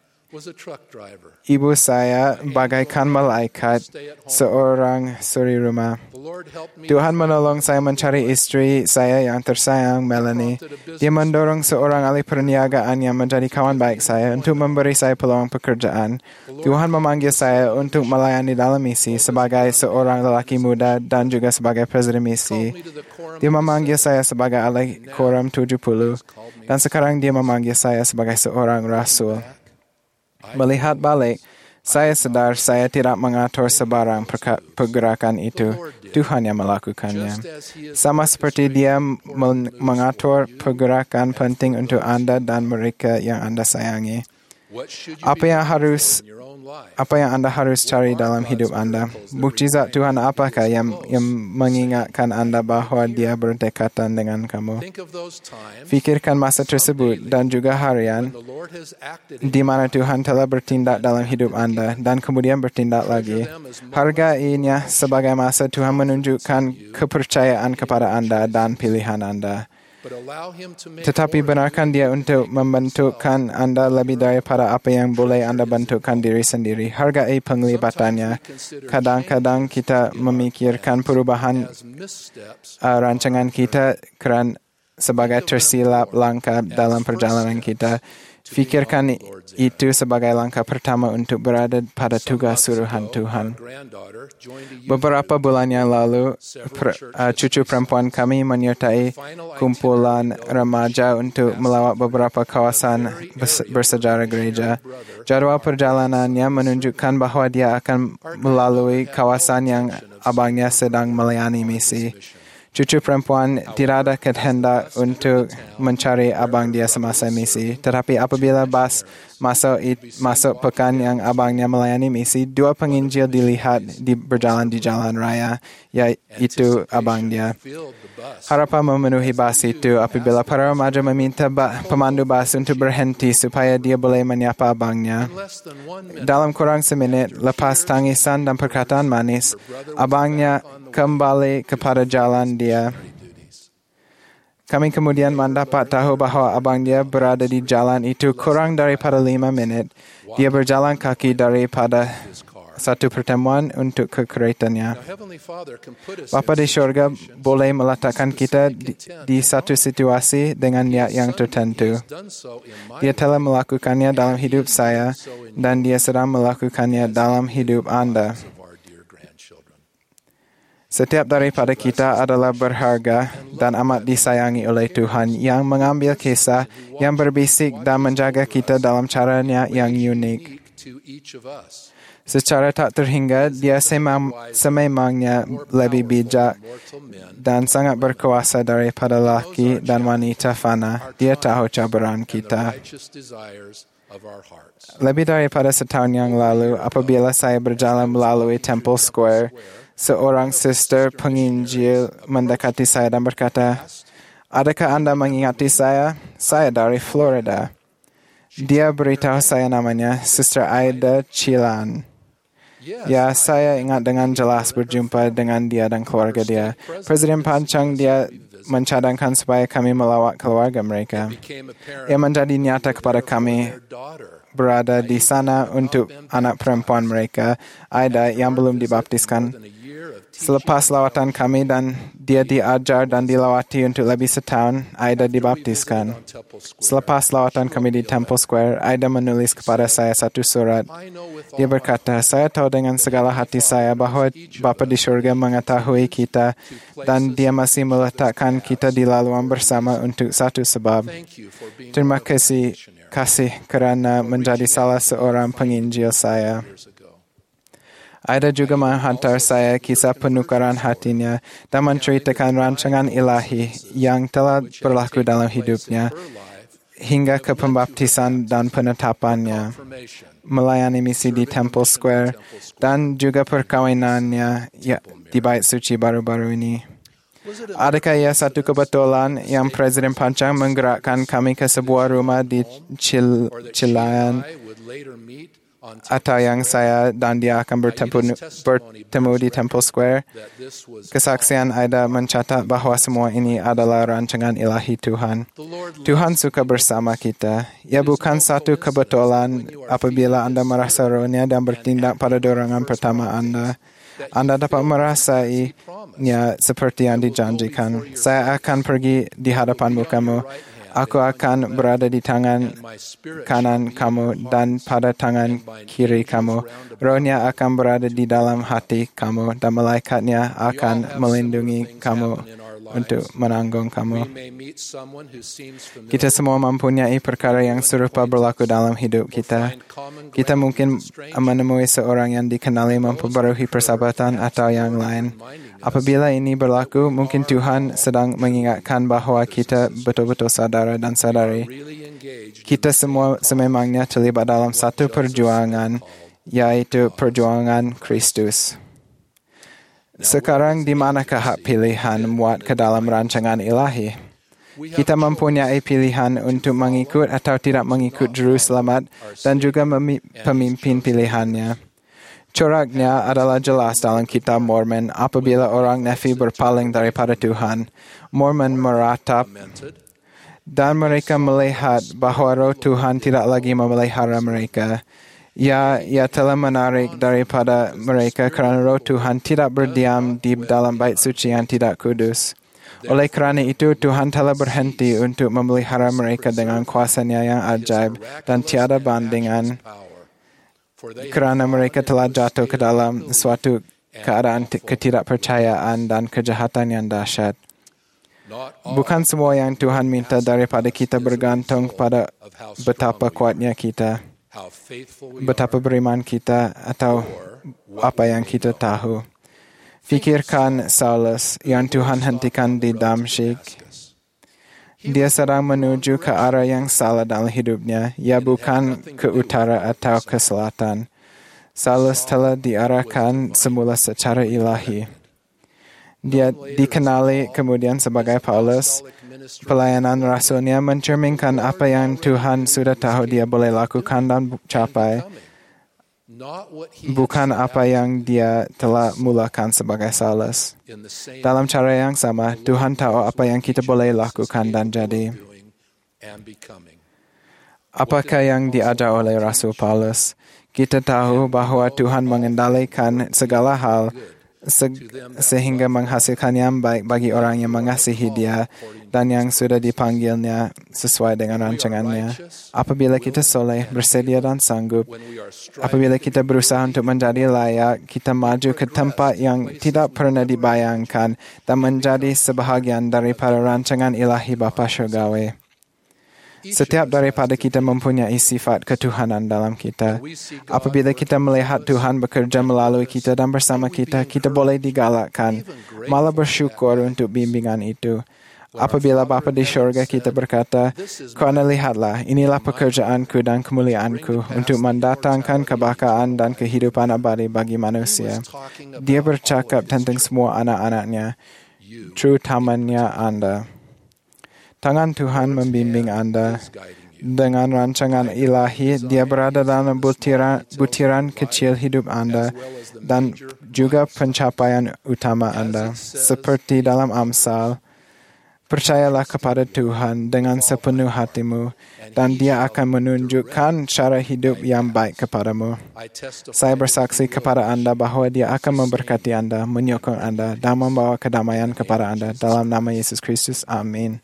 Ibu saya bagaikan malaikat, seorang suri rumah. Tuhan menolong saya mencari istri saya yang tersayang, Melanie. Dia mendorong seorang ahli perniagaan yang menjadi kawan baik saya untuk memberi saya peluang pekerjaan. Tuhan memanggil saya untuk melayani dalam misi sebagai seorang lelaki muda dan juga sebagai presiden misi. Dia memanggil saya sebagai ahli Quorum tujuh puluh dan sekarang dia memanggil saya sebagai seorang rasul. Melihat balik, saya sedar saya tidak mengatur sebarang pergerakan itu. Tuhan yang melakukannya. Sama seperti dia mengatur pergerakan penting untuk Anda dan mereka yang Anda sayangi. Apa yang harus apa yang Anda harus cari dalam hidup Anda? Mukjizat Tuhan apakah yang, yang mengingatkan Anda bahawa Dia berdekatan dengan kamu? Fikirkan masa tersebut dan juga harian di mana Tuhan telah bertindak dalam hidup Anda dan kemudian bertindak lagi. Hargainya sebagai masa Tuhan menunjukkan kepercayaan kepada Anda dan pilihan Anda. Tetapi benarkan Dia untuk membentukkan Anda lebih daripada apa yang boleh Anda bentukkan diri sendiri. Hargai penglibatannya. Kadang-kadang kita memikirkan perubahan uh, rancangan kita kerana sebagai tersilap langkah dalam perjalanan kita. Fikirkan itu sebagai langkah pertama untuk berada pada tugas suruhan Tuhan. Beberapa bulan yang lalu, per, uh, cucu perempuan kami menyertai kumpulan remaja untuk melawat beberapa kawasan bersejarah gereja. Jadual perjalanannya menunjukkan bahawa dia akan melalui kawasan yang abangnya sedang melayani misi. Cucu perempuan tidak ada kehendak untuk mencari abang dia semasa misi. Tetapi apabila bas masuk, it, masuk pekan yang abangnya melayani misi, dua penginjil dilihat di, berjalan di jalan raya, yaitu abang dia. Harapan memenuhi bas itu apabila para remaja meminta ba, pemandu bas untuk berhenti supaya dia boleh menyapa abangnya. Dalam kurang seminit, lepas tangisan dan perkataan manis, abangnya kembali kepada jalan dia. Kami kemudian mendapat tahu bahawa abang dia berada di jalan itu kurang daripada lima minit. Dia berjalan kaki daripada satu pertemuan untuk ke keretanya. Bapa di syurga boleh meletakkan kita di, di satu situasi dengan niat yang tertentu. Dia telah melakukannya dalam hidup saya dan Dia sedang melakukannya dalam hidup Anda. Setiap daripada kita adalah berharga dan amat disayangi oleh Tuhan yang mengambil kisah yang berbisik dan menjaga kita dalam caranya yang unik. Secara tak terhingga, Dia semam, sememangnya lebih bijak dan sangat berkuasa daripada lelaki dan wanita fana. Dia tahu cabaran kita. Lebih daripada setahun yang lalu, apabila saya berjalan melalui Temple Square, seorang sister penginjil mendekati saya dan berkata, "Adakah Anda mengingati saya? Saya dari Florida." Dia beritahu saya namanya, Sister Aida Chilan. Ya, saya ingat dengan jelas berjumpa dengan dia dan keluarga dia. Presiden pancang dia mencadangkan supaya kami melawat keluarga mereka. Ia menjadi nyata kepada kami berada di sana untuk anak perempuan mereka, Aida, yang belum dibaptiskan. Selepas lawatan kami dan dia diajar dan dilawati untuk lebih setahun, Aida dibaptiskan. Selepas lawatan kami di Temple Square, Aida menulis kepada saya satu surat. Dia berkata, "Saya tahu dengan segala hati saya bahawa Bapa di syurga mengetahui kita dan Dia masih meletakkan kita di laluan bersama untuk satu sebab. Terima kasih kasih kerana menjadi salah seorang penginjil saya. Aida juga menghantar saya kisah penukaran hatinya dan menceritakan rancangan ilahi yang telah berlaku dalam hidupnya hingga ke pembaptisan dan penetapannya, melayani misi di Temple Square, dan juga perkahwinannya ya, di Bait Suci baru-baru ini. Adakah ia satu kebetulan yang Presiden Pancang menggerakkan kami ke sebuah rumah di Cil Cilayan, atau yang saya dan dia akan bertemu, bertemu di Temple Square? Kesaksian Aida mencatat bahawa semua ini adalah rancangan ilahi Tuhan. Tuhan suka bersama kita. Ia bukan satu kebetulan apabila anda merasa rohnya dan bertindak pada dorongan pertama anda. Anda dapat merasainya seperti yang dijanjikan. Saya akan pergi di hadapan mukamu. Aku akan berada di tangan kanan kamu dan pada tangan kiri kamu. Rohnya akan berada di dalam hati kamu dan malaikatnya akan melindungi kamu untuk menanggung kamu. Kita semua mempunyai perkara yang serupa berlaku dalam hidup kita. Kita mungkin menemui seorang yang dikenali memperbarui persahabatan atau yang lain. Apabila ini berlaku, mungkin Tuhan sedang mengingatkan bahawa kita betul-betul saudara dan saudari. Kita semua sememangnya terlibat dalam satu perjuangan, yaitu perjuangan Kristus. Sekarang di manakah hak pilihan muat ke dalam rancangan ilahi? Kita mempunyai pilihan untuk mengikut atau tidak mengikut juru selamat dan juga pemimpin pilihannya. Coraknya adalah jelas dalam kitab Mormon apabila orang Nefi berpaling daripada Tuhan. Mormon meratap dan mereka melihat bahawa roh Tuhan tidak lagi memelihara mereka. Ya, ia telah menarik daripada mereka kerana roh Tuhan tidak berdiam di dalam bait suci yang tidak kudus. Oleh kerana itu, Tuhan telah berhenti untuk memelihara mereka dengan kuasanya yang ajaib dan tiada bandingan. Kerana mereka telah jatuh ke dalam suatu keadaan ketidakpercayaan dan kejahatan yang dahsyat. Bukan semua yang Tuhan minta daripada kita bergantung pada betapa kuatnya kita, betapa beriman kita, atau apa yang kita tahu. Fikirkan Saulus yang Tuhan hentikan di Damsyik. Dia sedang menuju ke arah yang salah dalam hidupnya. Ia bukan ke utara atau ke selatan. Saulus telah diarahkan semula secara ilahi. Dia dikenali kemudian sebagai Paulus. Pelayanan rasulnya mencerminkan apa yang Tuhan sudah tahu dia boleh lakukan dan capai. Bukan apa yang dia telah mulakan sebagai Saulus. Dalam cara yang sama, Tuhan tahu apa yang kita boleh lakukan dan jadi. Apakah yang diajar oleh Rasul Paulus? Kita tahu bahawa Tuhan mengendalikan segala hal se- sehingga menghasilkan yang baik bagi orang yang mengasihi Dia dan yang sudah dipanggilnya sesuai dengan rancangannya. Apabila kita soleh, bersedia dan sanggup, apabila kita berusaha untuk menjadi layak, kita maju ke tempat yang tidak pernah dibayangkan dan menjadi sebahagian daripada rancangan ilahi Bapa Syurgawi. Setiap daripada kita mempunyai sifat ketuhanan dalam kita. Apabila kita melihat Tuhan bekerja melalui kita dan bersama kita, kita boleh digalakkan, malah bersyukur untuk bimbingan itu. Apabila Bapa di syurga kita berkata, "Kerana lihatlah, inilah pekerjaanku dan kemuliaanku untuk mendatangkan kebahagiaan dan kehidupan abadi bagi manusia." Dia bercakap tentang semua anak-anaknya, terutamanya anda. Tangan Tuhan membimbing anda. Dengan rancangan ilahi, Dia berada dalam butiran, butiran kecil hidup anda dan juga pencapaian utama anda. Seperti dalam Amsal, percayalah kepada Tuhan dengan sepenuh hatimu dan Dia akan menunjukkan cara hidup yang baik kepadamu. Saya bersaksi kepada anda bahawa Dia akan memberkati anda, menyokong anda dan membawa kedamaian kepada anda. Dalam nama Yesus Kristus, amin.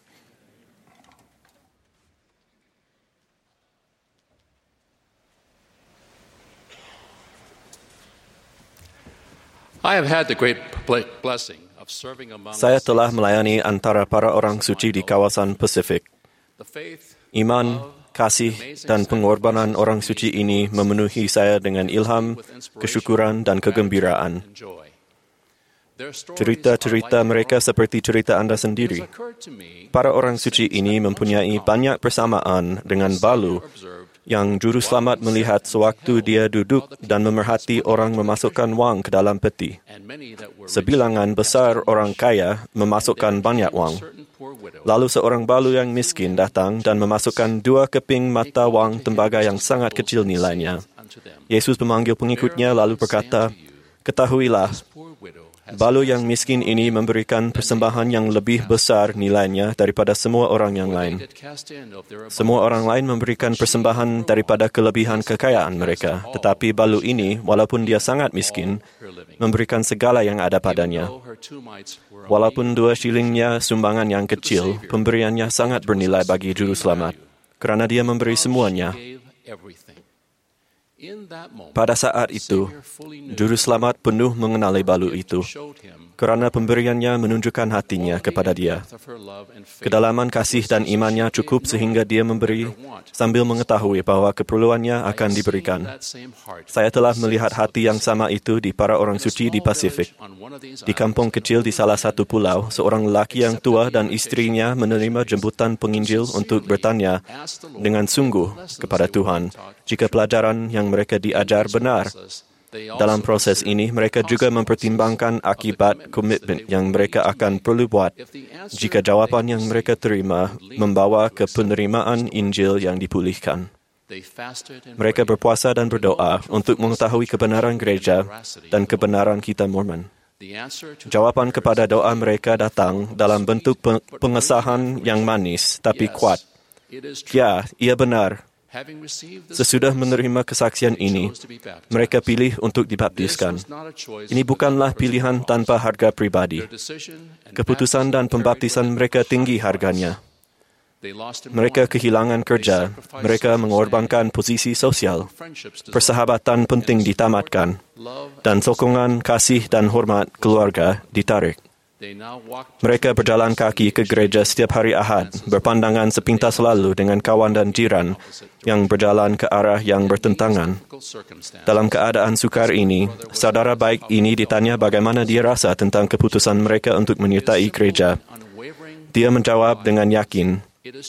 Saya telah melayani antara para orang suci di kawasan Pasifik. Iman, kasih, dan pengorbanan orang suci ini memenuhi saya dengan ilham, kesyukuran, dan kegembiraan. Cerita-cerita mereka seperti cerita anda sendiri. Para orang suci ini mempunyai banyak persamaan dengan Balu, yang juru selamat melihat sewaktu dia duduk dan memerhati orang memasukkan wang ke dalam peti. Sebilangan besar orang kaya memasukkan banyak wang. Lalu seorang balu yang miskin datang dan memasukkan dua keping mata wang tembaga yang sangat kecil nilainya. Yesus memanggil pengikutnya lalu berkata, "Ketahuilah, balu yang miskin ini memberikan persembahan yang lebih besar nilainya daripada semua orang yang lain. Semua orang lain memberikan persembahan daripada kelebihan kekayaan mereka, tetapi balu ini, walaupun dia sangat miskin, memberikan segala yang ada padanya. Walaupun dua shillingnya sumbangan yang kecil, pemberiannya sangat bernilai bagi juru selamat, kerana dia memberi semuanya." Pada saat itu, juru selamat penuh mengenali balu itu, kerana pemberiannya menunjukkan hatinya kepada dia. Kedalaman kasih dan imannya cukup sehingga dia memberi sambil mengetahui bahawa keperluannya akan diberikan. Saya telah melihat hati yang sama itu di para orang suci di Pasifik. Di kampung kecil di salah satu pulau, seorang lelaki yang tua dan istrinya menerima jemputan penginjil untuk bertanya dengan sungguh kepada Tuhan jika pelajaran yang mereka diajar benar. Dalam proses ini, mereka juga mempertimbangkan akibat komitmen yang mereka akan perlu buat jika jawapan yang mereka terima membawa ke penerimaan Injil yang dipulihkan. Mereka berpuasa dan berdoa untuk mengetahui kebenaran gereja dan kebenaran kitab Mormon. Jawapan kepada doa mereka datang dalam bentuk pengesahan yang manis tapi kuat. Ya, ia benar. Sesudah menerima kesaksian ini, mereka pilih untuk dibaptiskan. Ini bukanlah pilihan tanpa harga pribadi. Keputusan dan pembaptisan mereka tinggi harganya. Mereka kehilangan kerja, mereka mengorbankan posisi sosial, persahabatan penting ditamatkan, dan sokongan kasih dan hormat keluarga ditarik. Mereka berjalan kaki ke gereja setiap hari Ahad, berpandangan sepintas lalu dengan kawan dan jiran yang berjalan ke arah yang bertentangan. Dalam keadaan sukar ini, saudara baik ini ditanya bagaimana dia rasa tentang keputusan mereka untuk menyertai gereja. Dia menjawab dengan yakin,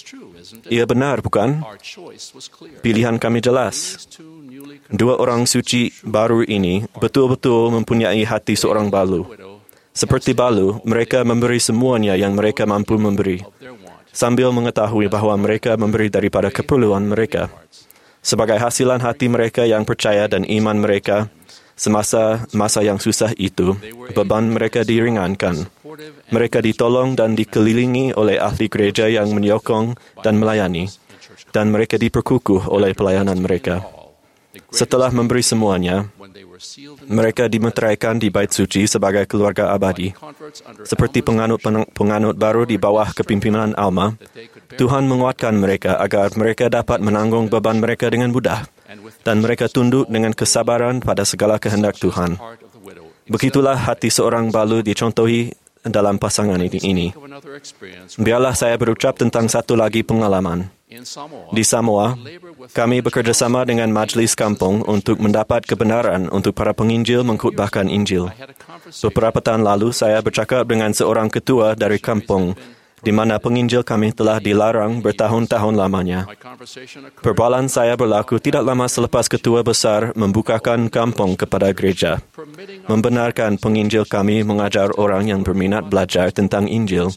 "Ia benar, bukan? Pilihan kami jelas." Dua orang suci baru ini betul-betul mempunyai hati seorang balu. Seperti balu, mereka memberi semuanya yang mereka mampu memberi, sambil mengetahui bahawa mereka memberi daripada keperluan mereka. Sebagai hasilan hati mereka yang percaya dan iman mereka, semasa masa yang susah itu, beban mereka diringankan. Mereka ditolong dan dikelilingi oleh ahli gereja yang menyokong dan melayani, dan mereka diperkukuh oleh pelayanan mereka. Setelah memberi semuanya, mereka dimeteraikan di bait suci sebagai keluarga abadi. Seperti penganut-penganut baru di bawah kepimpinan Alma, Tuhan menguatkan mereka agar mereka dapat menanggung beban mereka dengan mudah, dan mereka tunduk dengan kesabaran pada segala kehendak Tuhan. Begitulah hati seorang balu dicontohi dalam pasangan ini. Biarlah saya berucap tentang satu lagi pengalaman. Di Samoa, kami bekerjasama dengan Majlis Kampung untuk mendapat kebenaran untuk para penginjil mengkhutbahkan Injil. Beberapa tahun lalu, saya bercakap dengan seorang ketua dari kampung, di mana penginjil kami telah dilarang bertahun-tahun lamanya. Perbualan saya berlaku tidak lama selepas ketua besar membukakan kampung kepada gereja, membenarkan penginjil kami mengajar orang yang berminat belajar tentang Injil.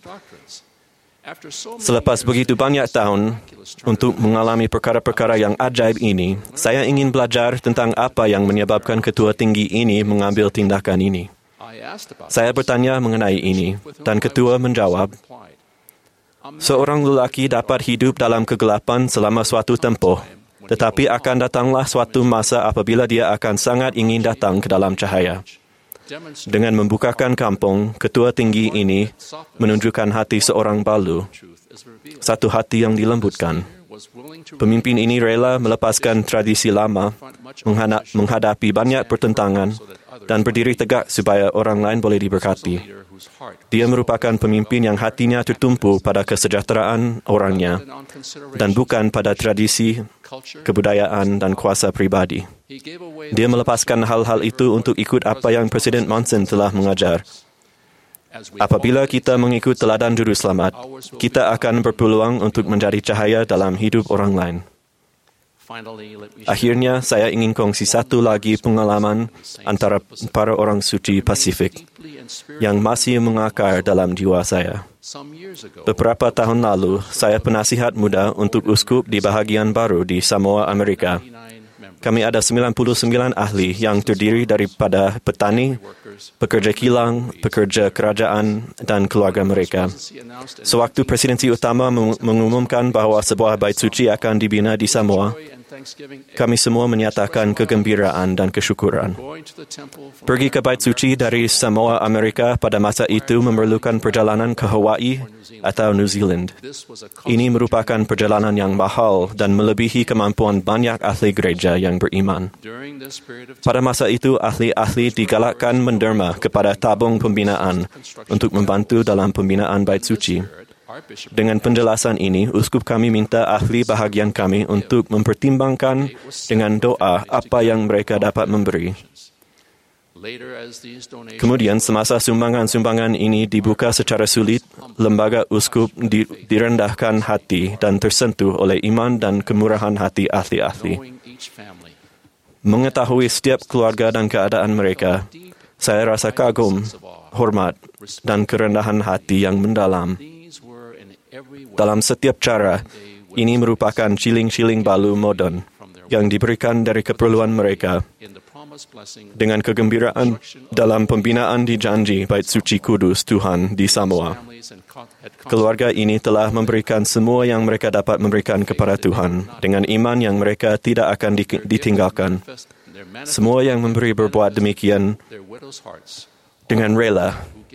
Selepas begitu banyak tahun untuk mengalami perkara-perkara yang ajaib ini, saya ingin belajar tentang apa yang menyebabkan ketua tinggi ini mengambil tindakan ini. Saya bertanya mengenai ini, dan ketua menjawab, "Seorang lelaki dapat hidup dalam kegelapan selama suatu tempoh, tetapi akan datanglah suatu masa apabila dia akan sangat ingin datang ke dalam cahaya." Dengan membukakan kampung, ketua tinggi ini menunjukkan hati seorang balu, satu hati yang dilembutkan. Pemimpin ini rela melepaskan tradisi lama, menghadapi banyak pertentangan, dan berdiri tegak supaya orang lain boleh diberkati. Dia merupakan pemimpin yang hatinya tertumpu pada kesejahteraan orangnya dan bukan pada tradisi, kebudayaan dan kuasa pribadi. Dia melepaskan hal-hal itu untuk ikut apa yang Presiden Monson telah mengajar. Apabila kita mengikut teladan Juru Selamat, kita akan berpeluang untuk menjadi cahaya dalam hidup orang lain. Akhirnya, saya ingin kongsi satu lagi pengalaman antara para orang suci Pasifik yang masih mengakar dalam jiwa saya. Beberapa tahun lalu, saya penasihat muda untuk uskup di bahagian baru di Samoa, Amerika. Kami ada sembilan puluh sembilan ahli yang terdiri daripada petani, pekerja kilang, pekerja kerajaan, dan keluarga mereka. Sewaktu presidensi utama mengumumkan bahawa sebuah bait suci akan dibina di Samoa, kami semua menyatakan kegembiraan dan kesyukuran. Pergi ke bait suci dari Samoa, Amerika pada masa itu memerlukan perjalanan ke Hawaii atau New Zealand. Ini merupakan perjalanan yang mahal dan melebihi kemampuan banyak ahli gereja yang beriman. Pada masa itu, ahli-ahli digalakkan menderma kepada tabung pembinaan untuk membantu dalam pembinaan bait suci. Dengan penjelasan ini, uskup kami minta ahli bahagian kami untuk mempertimbangkan dengan doa apa yang mereka dapat memberi. Kemudian, semasa sumbangan-sumbangan ini dibuka secara sulit, lembaga uskup di, direndahkan hati dan tersentuh oleh iman dan kemurahan hati ahli-ahli. Mengetahui setiap keluarga dan keadaan mereka, saya rasa kagum, hormat, dan kerendahan hati yang mendalam. Dalam setiap cara, ini merupakan shilling-shilling balu moden yang diberikan dari keperluan mereka. Dengan kegembiraan dalam pembinaan dijanji Bait Suci Kudus Tuhan di Samoa. Keluarga ini telah memberikan semua yang mereka dapat memberikan kepada Tuhan dengan iman yang mereka tidak akan ditinggalkan. Semua yang memberi berbuat demikian dengan rela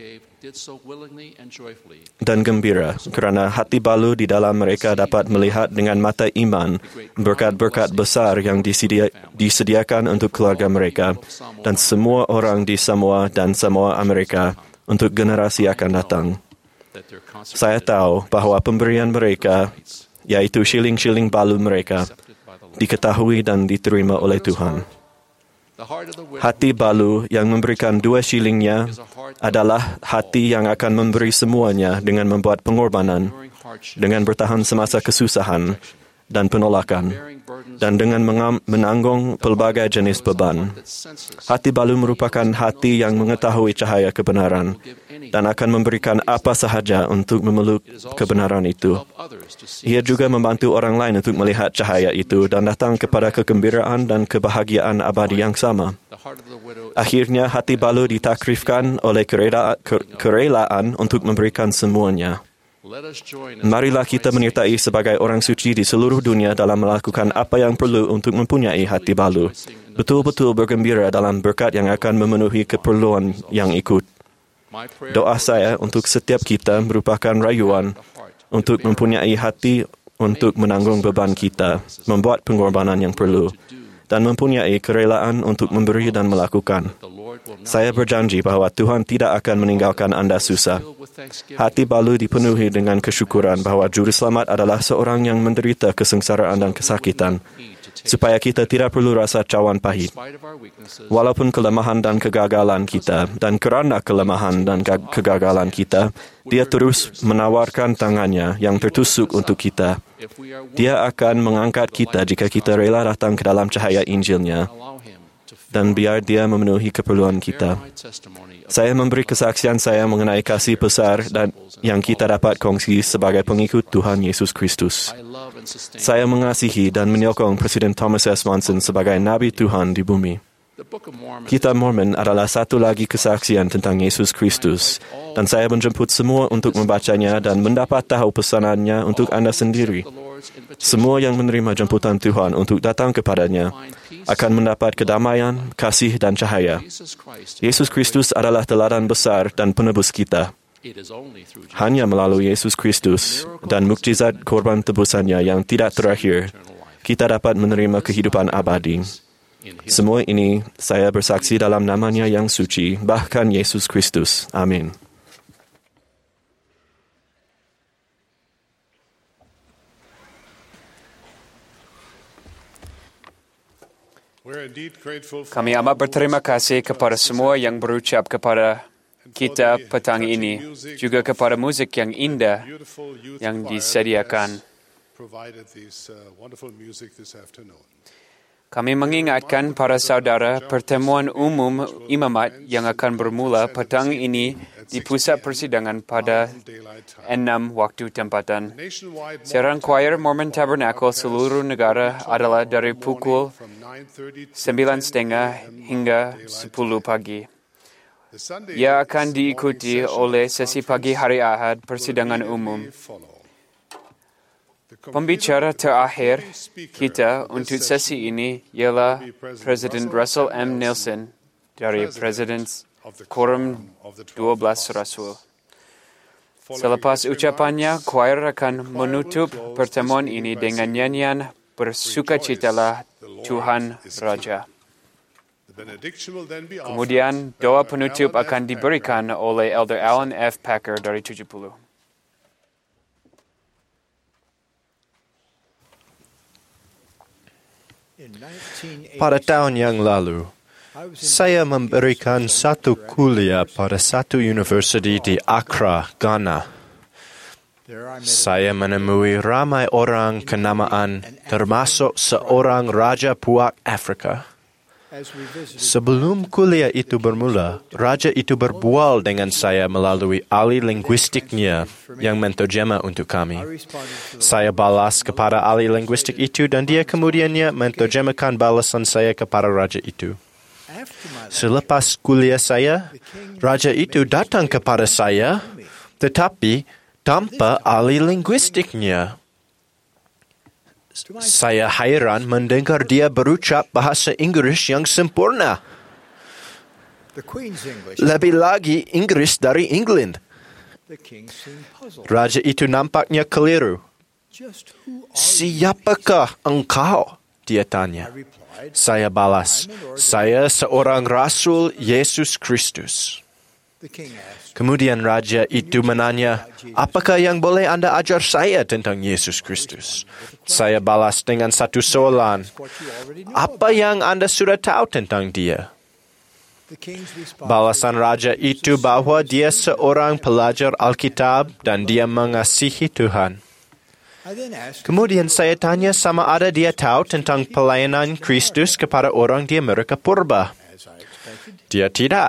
dan gembira kerana hati balu di dalam mereka dapat melihat dengan mata iman berkat-berkat besar yang disedia, disediakan untuk keluarga mereka dan semua orang di Samoa dan Samoa Amerika untuk generasi akan datang. Saya tahu bahawa pemberian mereka, yaitu shilling-shilling balu mereka, diketahui dan diterima oleh Tuhan. Hati balu yang memberikan dua shillingnya adalah hati yang akan memberi semuanya dengan membuat pengorbanan, dengan bertahan semasa kesusahan dan penolakan, dan dengan menanggung pelbagai jenis beban. Hati balu merupakan hati yang mengetahui cahaya kebenaran dan akan memberikan apa sahaja untuk memeluk kebenaran itu. Ia juga membantu orang lain untuk melihat cahaya itu dan datang kepada kegembiraan dan kebahagiaan abadi yang sama. Akhirnya, hati balu ditakrifkan oleh kerela, kerelaan untuk memberikan semuanya. Marilah kita menyertai sebagai orang suci di seluruh dunia dalam melakukan apa yang perlu untuk mempunyai hati balu. Betul-betul bergembira dalam berkat yang akan memenuhi keperluan yang ikut. Doa saya untuk setiap kita merupakan rayuan untuk mempunyai hati untuk menanggung beban kita, membuat pengorbanan yang perlu, dan mempunyai kerelaan untuk memberi dan melakukan. Saya berjanji bahawa Tuhan tidak akan meninggalkan anda susah. Hati balu dipenuhi dengan kesyukuran bahawa Juru Selamat adalah seorang yang menderita kesengsaraan dan kesakitan, supaya kita tidak perlu rasa cawan pahit. Walaupun kelemahan dan kegagalan kita, dan kerana kelemahan dan kegagalan kita, Dia terus menawarkan tangannya yang tertusuk untuk kita. Dia akan mengangkat kita jika kita rela datang ke dalam cahaya Injilnya, dan biar Dia memenuhi keperluan kita. Saya memberi kesaksian saya mengenai kasih besar dan yang kita dapat kongsi sebagai pengikut Tuhan Yesus Kristus. Saya mengasihi dan menyokong Presiden Thomas S. Monson sebagai Nabi Tuhan di bumi. Kitab Mormon adalah satu lagi kesaksian tentang Yesus Kristus, dan saya menjemput semua untuk membacanya dan mendapat tahu pesanannya untuk anda sendiri. Semua yang menerima jemputan Tuhan untuk datang kepadanya akan mendapat kedamaian, kasih dan cahaya. Yesus Kristus adalah teladan besar dan penebus kita. Hanya melalui Yesus Kristus dan mukjizat korban tebusannya yang tidak terakhir, kita dapat menerima kehidupan abadi. Semua ini saya bersaksi dalam namanya yang suci, bahkan Yesus Kristus. Amin. Kami amat berterima kasih kepada semua yang berucap kepada kita petang ini, juga kepada musik yang indah yang disediakan. Kami mengingatkan para saudara pertemuan umum imamat yang akan bermula petang ini di pusat persidangan pada enam waktu tempatan. Siaran choir Mormon Tabernacle seluruh negara adalah dari pukul sembilan tiga puluh hingga sepuluh pagi. Ia akan diikuti oleh sesi pagi hari Ahad persidangan umum. Pembicara terakhir kita untuk sesi ini ialah Presiden Russell M. Nelson dari President's Quorum dua belas Rasul. Selepas ucapannya, choir akan menutup pertemuan ini dengan nyanyian Bersukacitalah Tuhan Raja. Kemudian doa penutup akan diberikan oleh Elder Alan F. Packer dari tujuh puluh. Pada tahun yang lalu, saya memberikan satu kuliah pada satu universiti di Accra, Ghana. Saya menemui ramai orang kenamaan, termasuk seorang Raja Puak Afrika. Sebelum kuliah itu bermula, Raja itu berbual dengan saya melalui ahli linguistiknya yang menterjemah untuk kami. Saya balas kepada ahli linguistik itu dan dia kemudiannya menterjemahkan balasan saya kepada Raja itu. Selepas kuliah saya, Raja itu datang kepada saya, tetapi tanpa ahli linguistiknya. Saya hairan mendengar dia berucap bahasa Inggris yang sempurna. Lebih lagi Inggris dari England. Raja itu nampaknya keliru. Siapakah engkau? Dia tanya. Saya balas, saya seorang Rasul Yesus Kristus. Kemudian Raja itu menanya, apakah yang boleh Anda ajar saya tentang Yesus Kristus? Saya balas dengan satu soalan, apa yang Anda sudah tahu tentang dia? Balasan Raja itu bahwa dia seorang pelajar Alkitab dan dia mengasihi Tuhan. Kemudian saya tanya sama ada dia tahu tentang pelayanan Kristus kepada orang di Amerika Purba. Dia tidak.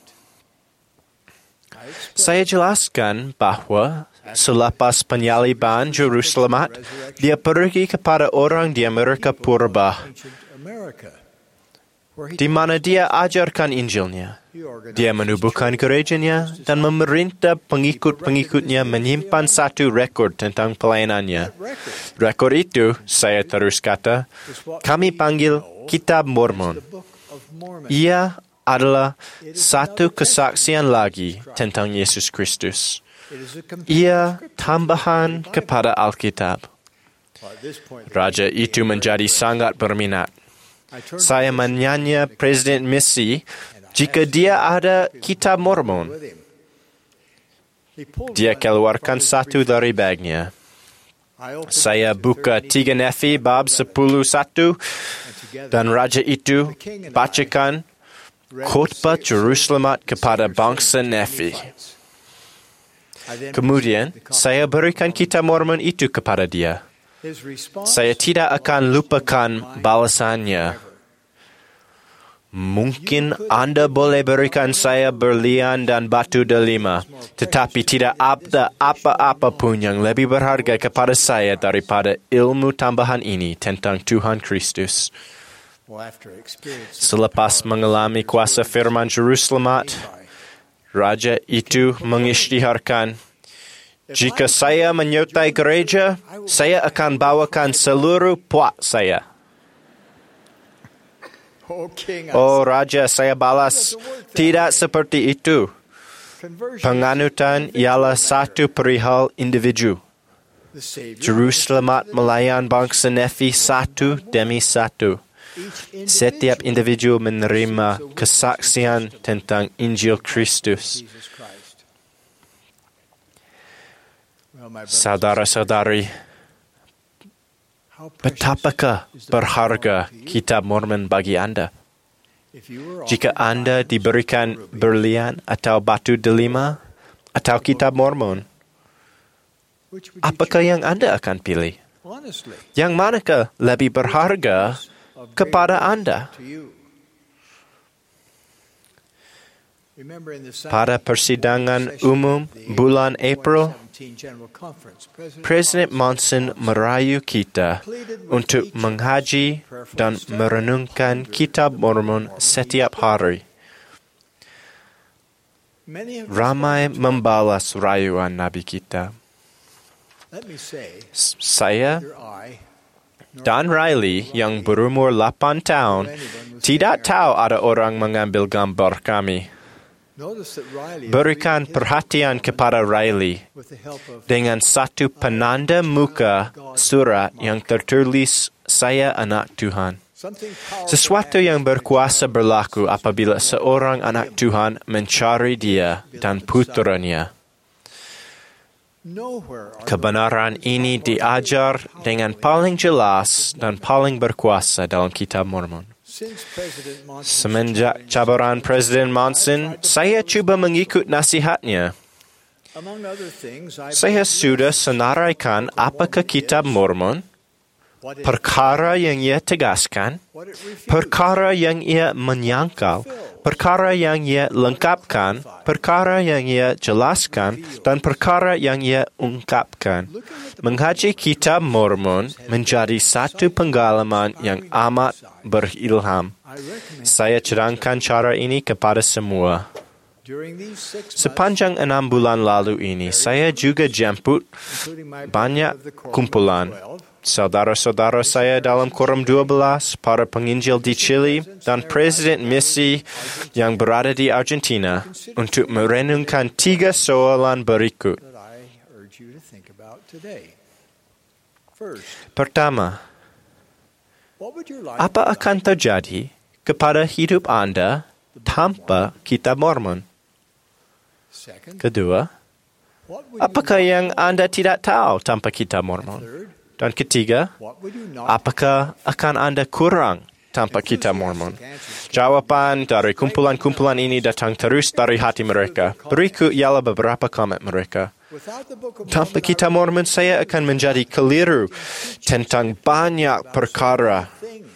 Saya jelaskan bahwa selepas penyaliban Juru Selamat, dia pergi kepada orang di Amerika Purba, di mana dia ajarkan Injilnya. Dia menubuhkan gerejanya dan memerintah pengikut-pengikutnya menyimpan satu rekod tentang pelayanannya. Rekod itu, saya terus kata, kami panggil Kitab Mormon. Ia adalah satu kesaksian lagi tentang Yesus Kristus. Ia tambahan kepada Alkitab. Raja itu menjadi sangat berminat. Saya menanya Presiden Misi jika dia ada Kitab Mormon. Dia keluarkan satu dari bagnya. Saya buka tiga Nefi bab sepuluh satu dan Raja itu bacakan khotbah Juru Selamat kepada bangsa Nefi. Kemudian, saya berikan Kitab Mormon itu kepada dia. Saya tidak akan lupakan balasannya. Mungkin Anda boleh berikan saya berlian dan batu delima, tetapi tidak ada apa-apa pun yang lebih berharga kepada saya daripada ilmu tambahan ini tentang Tuhan Kristus. Selepas mengalami kuasa firman Juru Selamat, Raja itu mengisytiharkan, jika saya menyertai gereja, saya akan bawakan seluruh puak saya. Oh Raja, saya balas, tidak seperti itu. Penganutan ialah satu perihal individu. Juru Selamat melayan bangsa Nefi satu demi satu. Setiap individu menerima kesaksian tentang Injil Kristus. Saudara-saudari, betapakah berharga Kitab Mormon bagi Anda? Jika Anda diberikan berlian atau batu delima atau Kitab Mormon, apakah yang Anda akan pilih? Yang manakah lebih berharga kepada Anda? Pada persidangan umum bulan April, Presiden Monson merayu kita untuk menghaji dan merenungkan Kitab Mormon setiap hari. Ramai membalas rayuan Nabi kita. Saya dan Riley yang berumur lapan tahun tidak tahu ada orang mengambil gambar kami. Berikan perhatian kepada Riley dengan satu penanda muka surat yang tertulis "Saya anak Tuhan". Sesuatu yang berkuasa berlaku apabila seorang anak Tuhan mencari dia dan puteranya. Kebenaran ini diajar dengan paling jelas dan paling berkuasa dalam Kitab Mormon. Semenjak cabaran Presiden Monson, saya cuba mengikut nasihatnya. Saya sudah senaraikan apakah Kitab Mormon, perkara yang ia tegaskan, perkara yang ia menyangkal, perkara yang ia lengkapkan, perkara yang ia jelaskan, dan perkara yang ia ungkapkan. Menghaji Kitab Mormon menjadi satu pengalaman yang amat berilham. Saya cadangkan cara ini kepada semua. Sepanjang enam bulan lalu ini, saya juga jemput banyak kumpulan. Saudara-saudara saya dalam Quorum dua belas, para penginjil di Chile, dan Presiden misi yang berada di Argentina untuk merenungkan tiga soalan berikut. Pertama, apa akan terjadi kepada hidup Anda tanpa Kitab Mormon? Kedua, apakah yang Anda tidak tahu tanpa Kitab Mormon? Dan ketiga, apakah akan Anda kurang tanpa Kitab Mormon? Jawapan dari kumpulan-kumpulan ini datang terus dari hati mereka. Berikut ialah beberapa komen mereka. Tanpa Kitab Mormon, saya akan menjadi keliru tentang banyak perkara.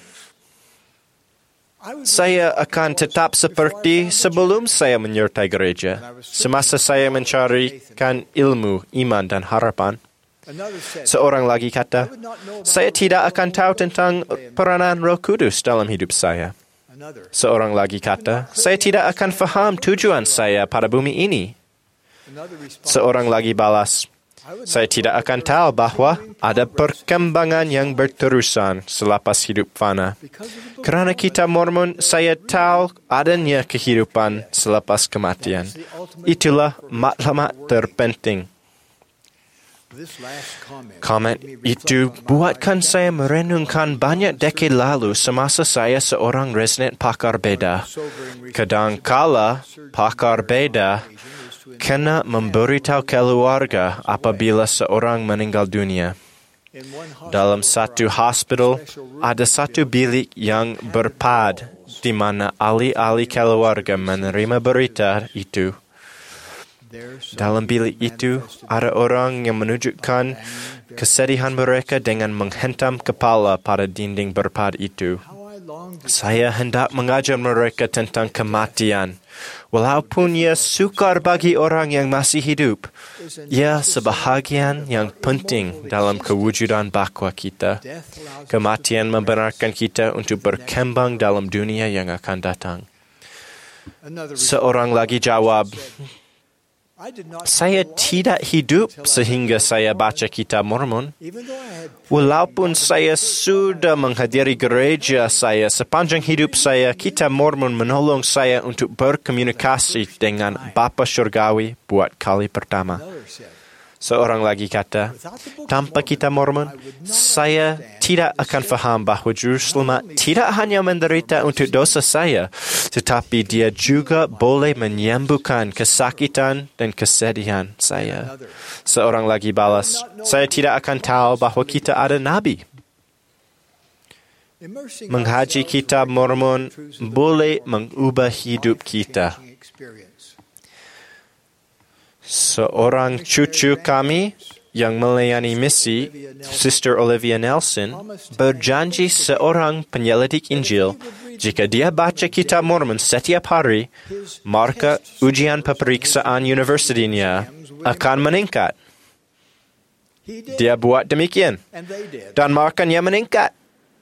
Saya akan tetap seperti sebelum saya menyertai gereja, semasa saya mencarikan ilmu, iman, dan harapan. Seorang lagi kata, saya tidak akan tahu tentang peranan Roh Kudus dalam hidup saya. Seorang lagi kata, saya tidak akan faham tujuan saya pada bumi ini. Seorang lagi balas, saya tidak akan tahu bahwa ada perkembangan yang berterusan selepas hidup fana. Kerana Kitab Mormon, saya tahu adanya kehidupan selepas kematian. Itulah maklumat terpenting. Komen itu buatkan saya merenungkan banyak dekade lalu semasa saya seorang residen pakar beda. Kadangkala pakar beda kena memberitahu keluarga apabila seorang meninggal dunia. Dalam satu hospital, ada satu bilik yang berpad di mana ahli-ahli keluarga menerima berita itu. Dalam bilik itu, ada orang yang menunjukkan kesedihan mereka dengan menghentam kepala pada dinding berpad itu. Saya hendak mengajar mereka tentang kematian. Walaupun ia sukar bagi orang yang masih hidup, ia sebahagian yang penting dalam kewujudan bakwa kita. Kematian membenarkan kita untuk berkembang dalam dunia yang akan datang. Seorang lagi jawab, saya tidak hidup sehingga saya baca Kitab Mormon. Walaupun saya sudah menghadiri gereja saya sepanjang hidup saya, Kitab Mormon menolong saya untuk berkomunikasi dengan Bapa Syurgawi buat kali pertama. Seorang lagi kata, tanpa kitab Mormon, saya tidak akan faham bahawa Juru Selamat tidak hanya menderita untuk dosa saya, tetapi dia juga boleh menyembuhkan kesakitan dan kesedihan saya. Seorang lagi balas, saya tidak akan tahu bahawa kita ada Nabi. Menghaji kitab Mormon boleh mengubah hidup kita. Seorang cucu kami yang melayani misi, Sister Olivia Nelson, berjanji seorang penyelidik Injil, jika dia baca kitab Mormon setiap hari, maka ujian peperiksaan universitinya akan meningkat. Dia buat demikian, dan markanya meningkat.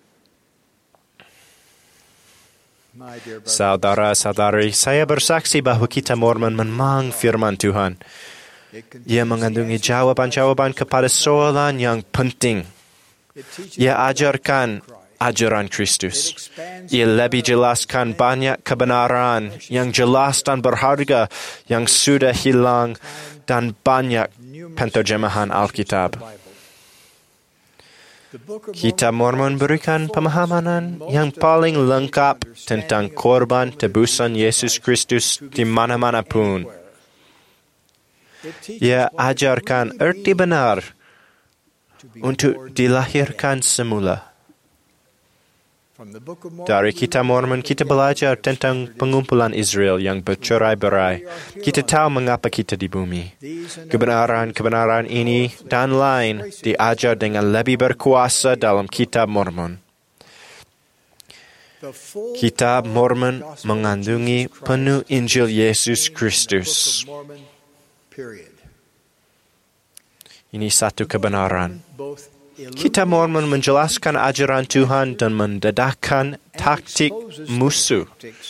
Saudara-saudari, saya bersaksi bahawa kitab Mormon memang firman Tuhan. Ia mengandungi jawaban-jawaban kepada soalan yang penting. Ia ajarkan ajaran Kristus. Ia lebih jelaskan banyak kebenaran yang jelas dan berharga yang sudah hilang dan banyak penterjemahan Alkitab. Kitab Mormon berikan pemahaman yang paling lengkap tentang korban tebusan Yesus Kristus di mana-mana pun. Ia ajarkan erti benar untuk dilahirkan semula. Dari kitab Mormon kita belajar tentang pengumpulan Israel yang bercerai-berai. Kita tahu mengapa kita di bumi. Kebenaran-kebenaran ini dan lain diajar dengan lebih berkuasa dalam kitab Mormon. Kitab Mormon mengandungi penuh Injil Yesus Kristus. Ini satu kebenaran. Kitab Mormon menjelaskan ajaran Tuhan dan mendedahkan taktik musuh.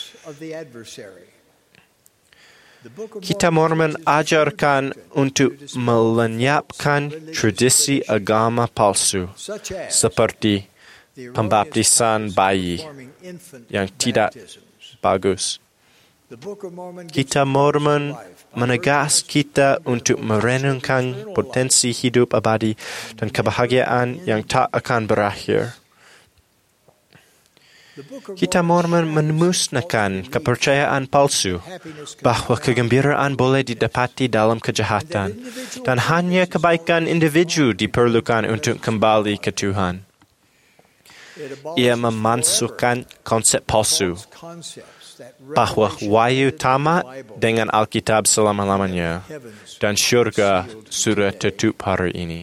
Kitab Mormon ajarkan untuk melenyapkan tradisi agama palsu, seperti pembaptisan bayi yang tidak bagus. Kitab Mormon menegas kita untuk merenungkan potensi hidup abadi dan kebahagiaan yang tak akan berakhir. Kitab Mormon memusnahkan kepercayaan palsu bahawa kegembiraan boleh didapati dalam kejahatan dan hanya kebaikan individu diperlukan untuk kembali ke Tuhan. Ia memansuhkan konsep palsu bahawa wahyu tamat dengan Alkitab selama-lamanya dan syurga sudah tutup hari ini.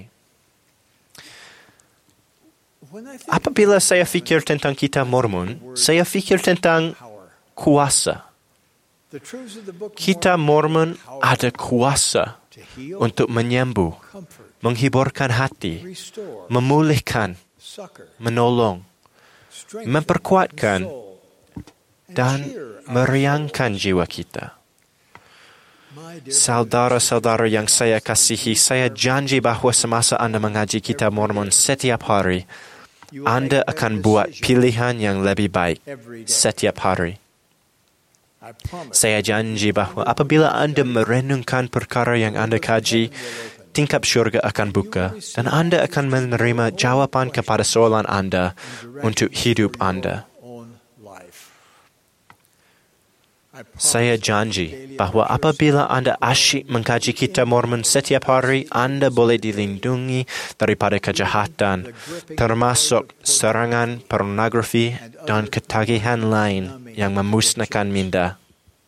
Apabila saya fikir tentang kitab Mormon, saya fikir tentang kuasa. Kitab Mormon ada kuasa untuk menyembuh, menghiburkan hati, memulihkan, menolong, memperkuatkan, dan meriangkan jiwa kita. Saudara-saudara yang saya kasihi, saya janji bahawa semasa anda mengaji kitab Mormon setiap hari, anda akan buat pilihan yang lebih baik setiap hari. Saya janji bahawa apabila anda merenungkan perkara yang anda kaji, tingkap syurga akan buka dan anda akan menerima jawapan kepada soalan anda untuk hidup anda. Saya janji bahawa apabila anda asyik mengkaji kitab Mormon setiap hari, anda boleh dilindungi daripada kejahatan, termasuk serangan pornografi dan ketagihan lain yang memusnahkan minda.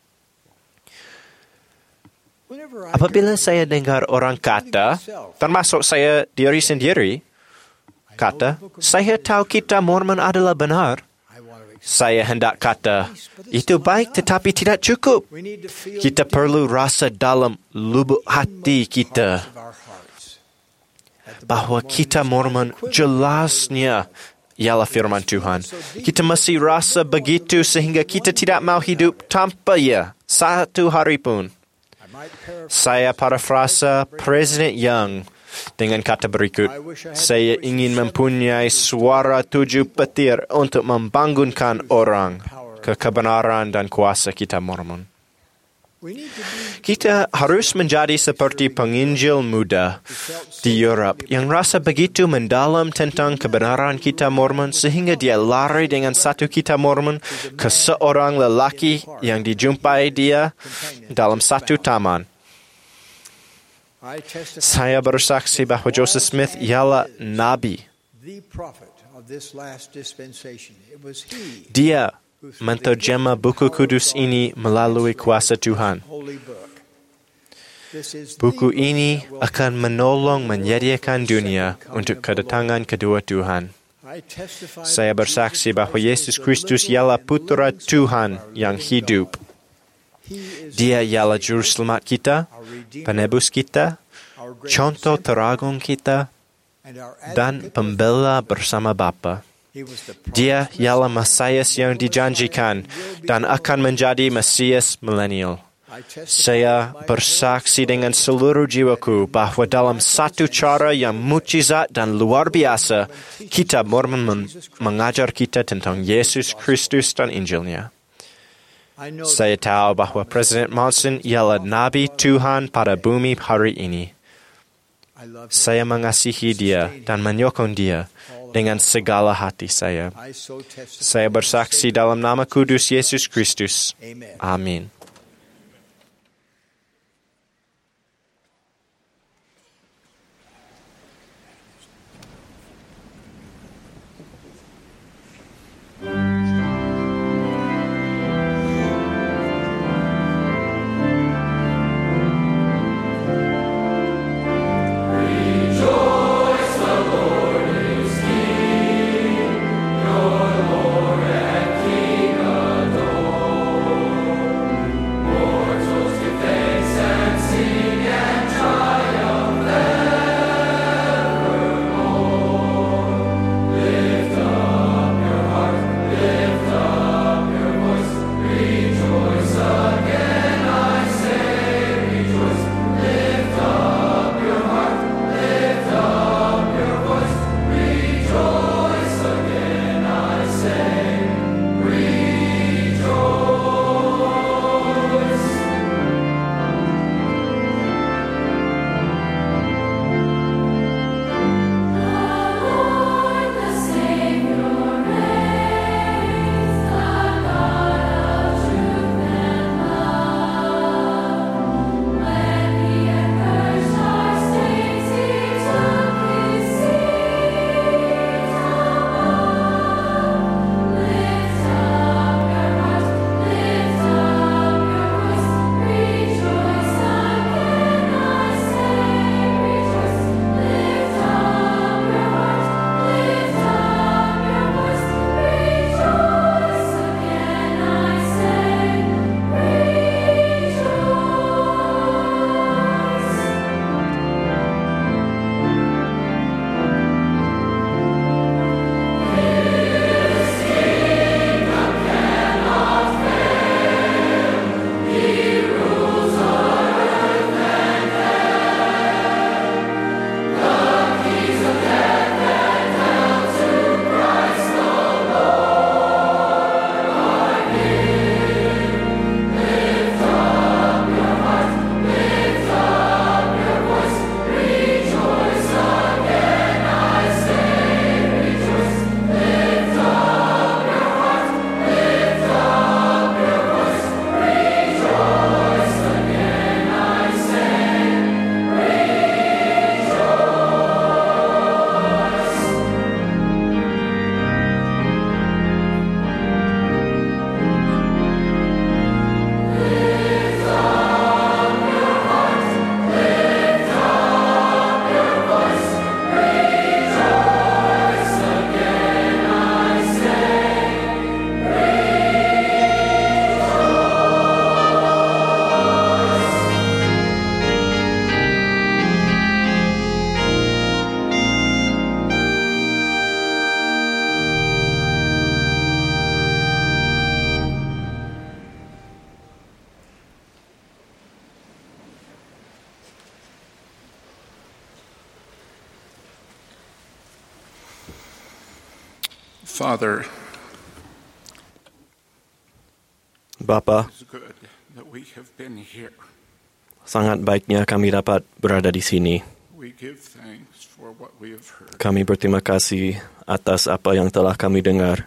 Apabila saya dengar orang kata, termasuk saya diri sendiri, kata, saya tahu kitab Mormon adalah benar, saya hendak kata, itu baik tetapi tidak cukup. Kita perlu rasa dalam lubuk hati kita bahawa kitab Mormon jelasnya ialah firman Tuhan. Kita mesti rasa begitu sehingga kita tidak mau hidup tanpa ia satu hari pun. Saya parafrasa Presiden Young dengan kata berikut, saya ingin mempunyai suara tujuh petir untuk membangunkan orang ke kebenaran dan kuasa kitab Mormon. Kita harus menjadi seperti penginjil muda di Europe yang rasa begitu mendalam tentang kebenaran kitab Mormon sehingga dia lari dengan satu kitab Mormon ke seorang lelaki yang dijumpai dia dalam satu taman. Saya bersaksi bahwa Joseph Smith ialah nabi. Dia menterjemah buku kudus ini melalui kuasa Tuhan. Buku ini akan menolong menyediakan dunia untuk kedatangan kedua Tuhan. Saya bersaksi bahwa Yesus Kristus ialah Putra Tuhan yang hidup. Dia ialah Juru Selamat kita, penebus kita, contoh teragung kita, dan pembela bersama Bapa. Dia ialah Mesias yang dijanjikan dan akan menjadi Mesias milenial. Saya bersaksi dengan seluruh jiwaku bahwa dalam satu cara yang mukjizat dan luar biasa, kitab Mormon mengajar kita tentang Yesus Kristus dan Injilnya. Saya tahu bahwa Presiden Monson ialah Nabi Tuhan pada bumi hari ini. Saya mengasihi dia dan menyokong dia dengan segala hati saya. Saya bersaksi dalam nama kudus Yesus Kristus. Amin. Father, Bapa, Sangat baiknya kami dapat berada di sini. Kami berterima kasih atas apa yang telah kami dengar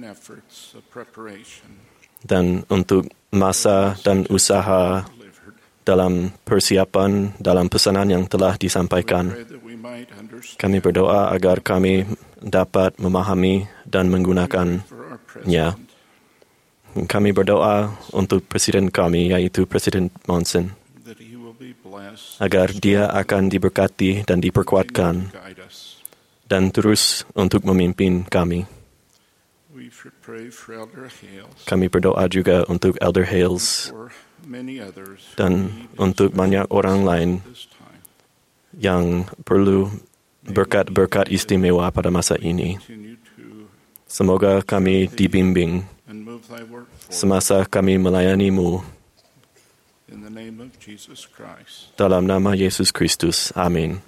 dan untuk masa dan usaha dalam persiapan dalam pesanan yang telah disampaikan. Kami berdoa agar kami dapat memahami dan menggunakannya. Kami berdoa untuk Presiden kami, yaitu Presiden Monson, agar dia akan diberkati dan diperkuatkan dan terus untuk memimpin kami. Kami berdoa juga untuk Elder Hales dan untuk banyak orang lain yang perlu berkat-berkat istimewa pada masa ini. Semoga kami dibimbing semasa kami melayanimu. Dalam nama Yesus Kristus. Amin.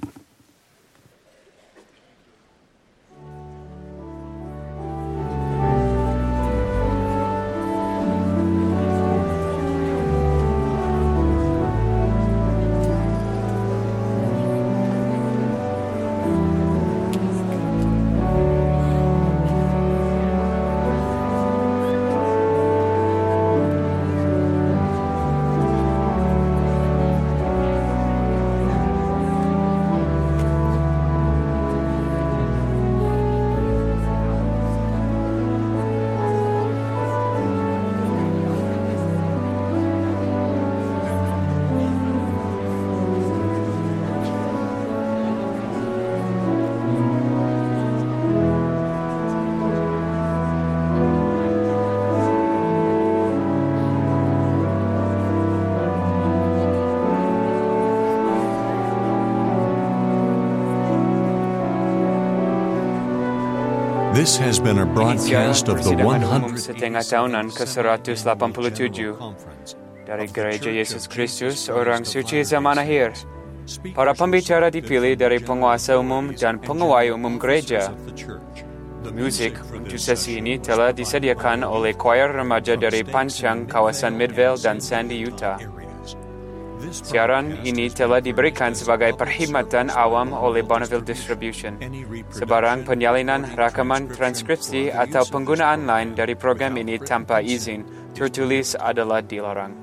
This has been a broadcast of the one hundred setengah tahunan ke seratus lapan puluh tujuh dari Gereja Yesus Kristus Orang Suci Zaman Akhir. Para pembicara dipilih dari penguasa umum dan pengawal umum gereja. Musik untuk sesi ini telah disediakan oleh choir remaja dari Panchang, kawasan Midvale dan Sandy, Utah. Siaran ini telah diberikan sebagai perkhidmatan awam oleh Bonneville Distribution. Sebarang penyalinan, rakaman, transkripsi atau penggunaan lain dari program ini tanpa izin tertulis adalah dilarang.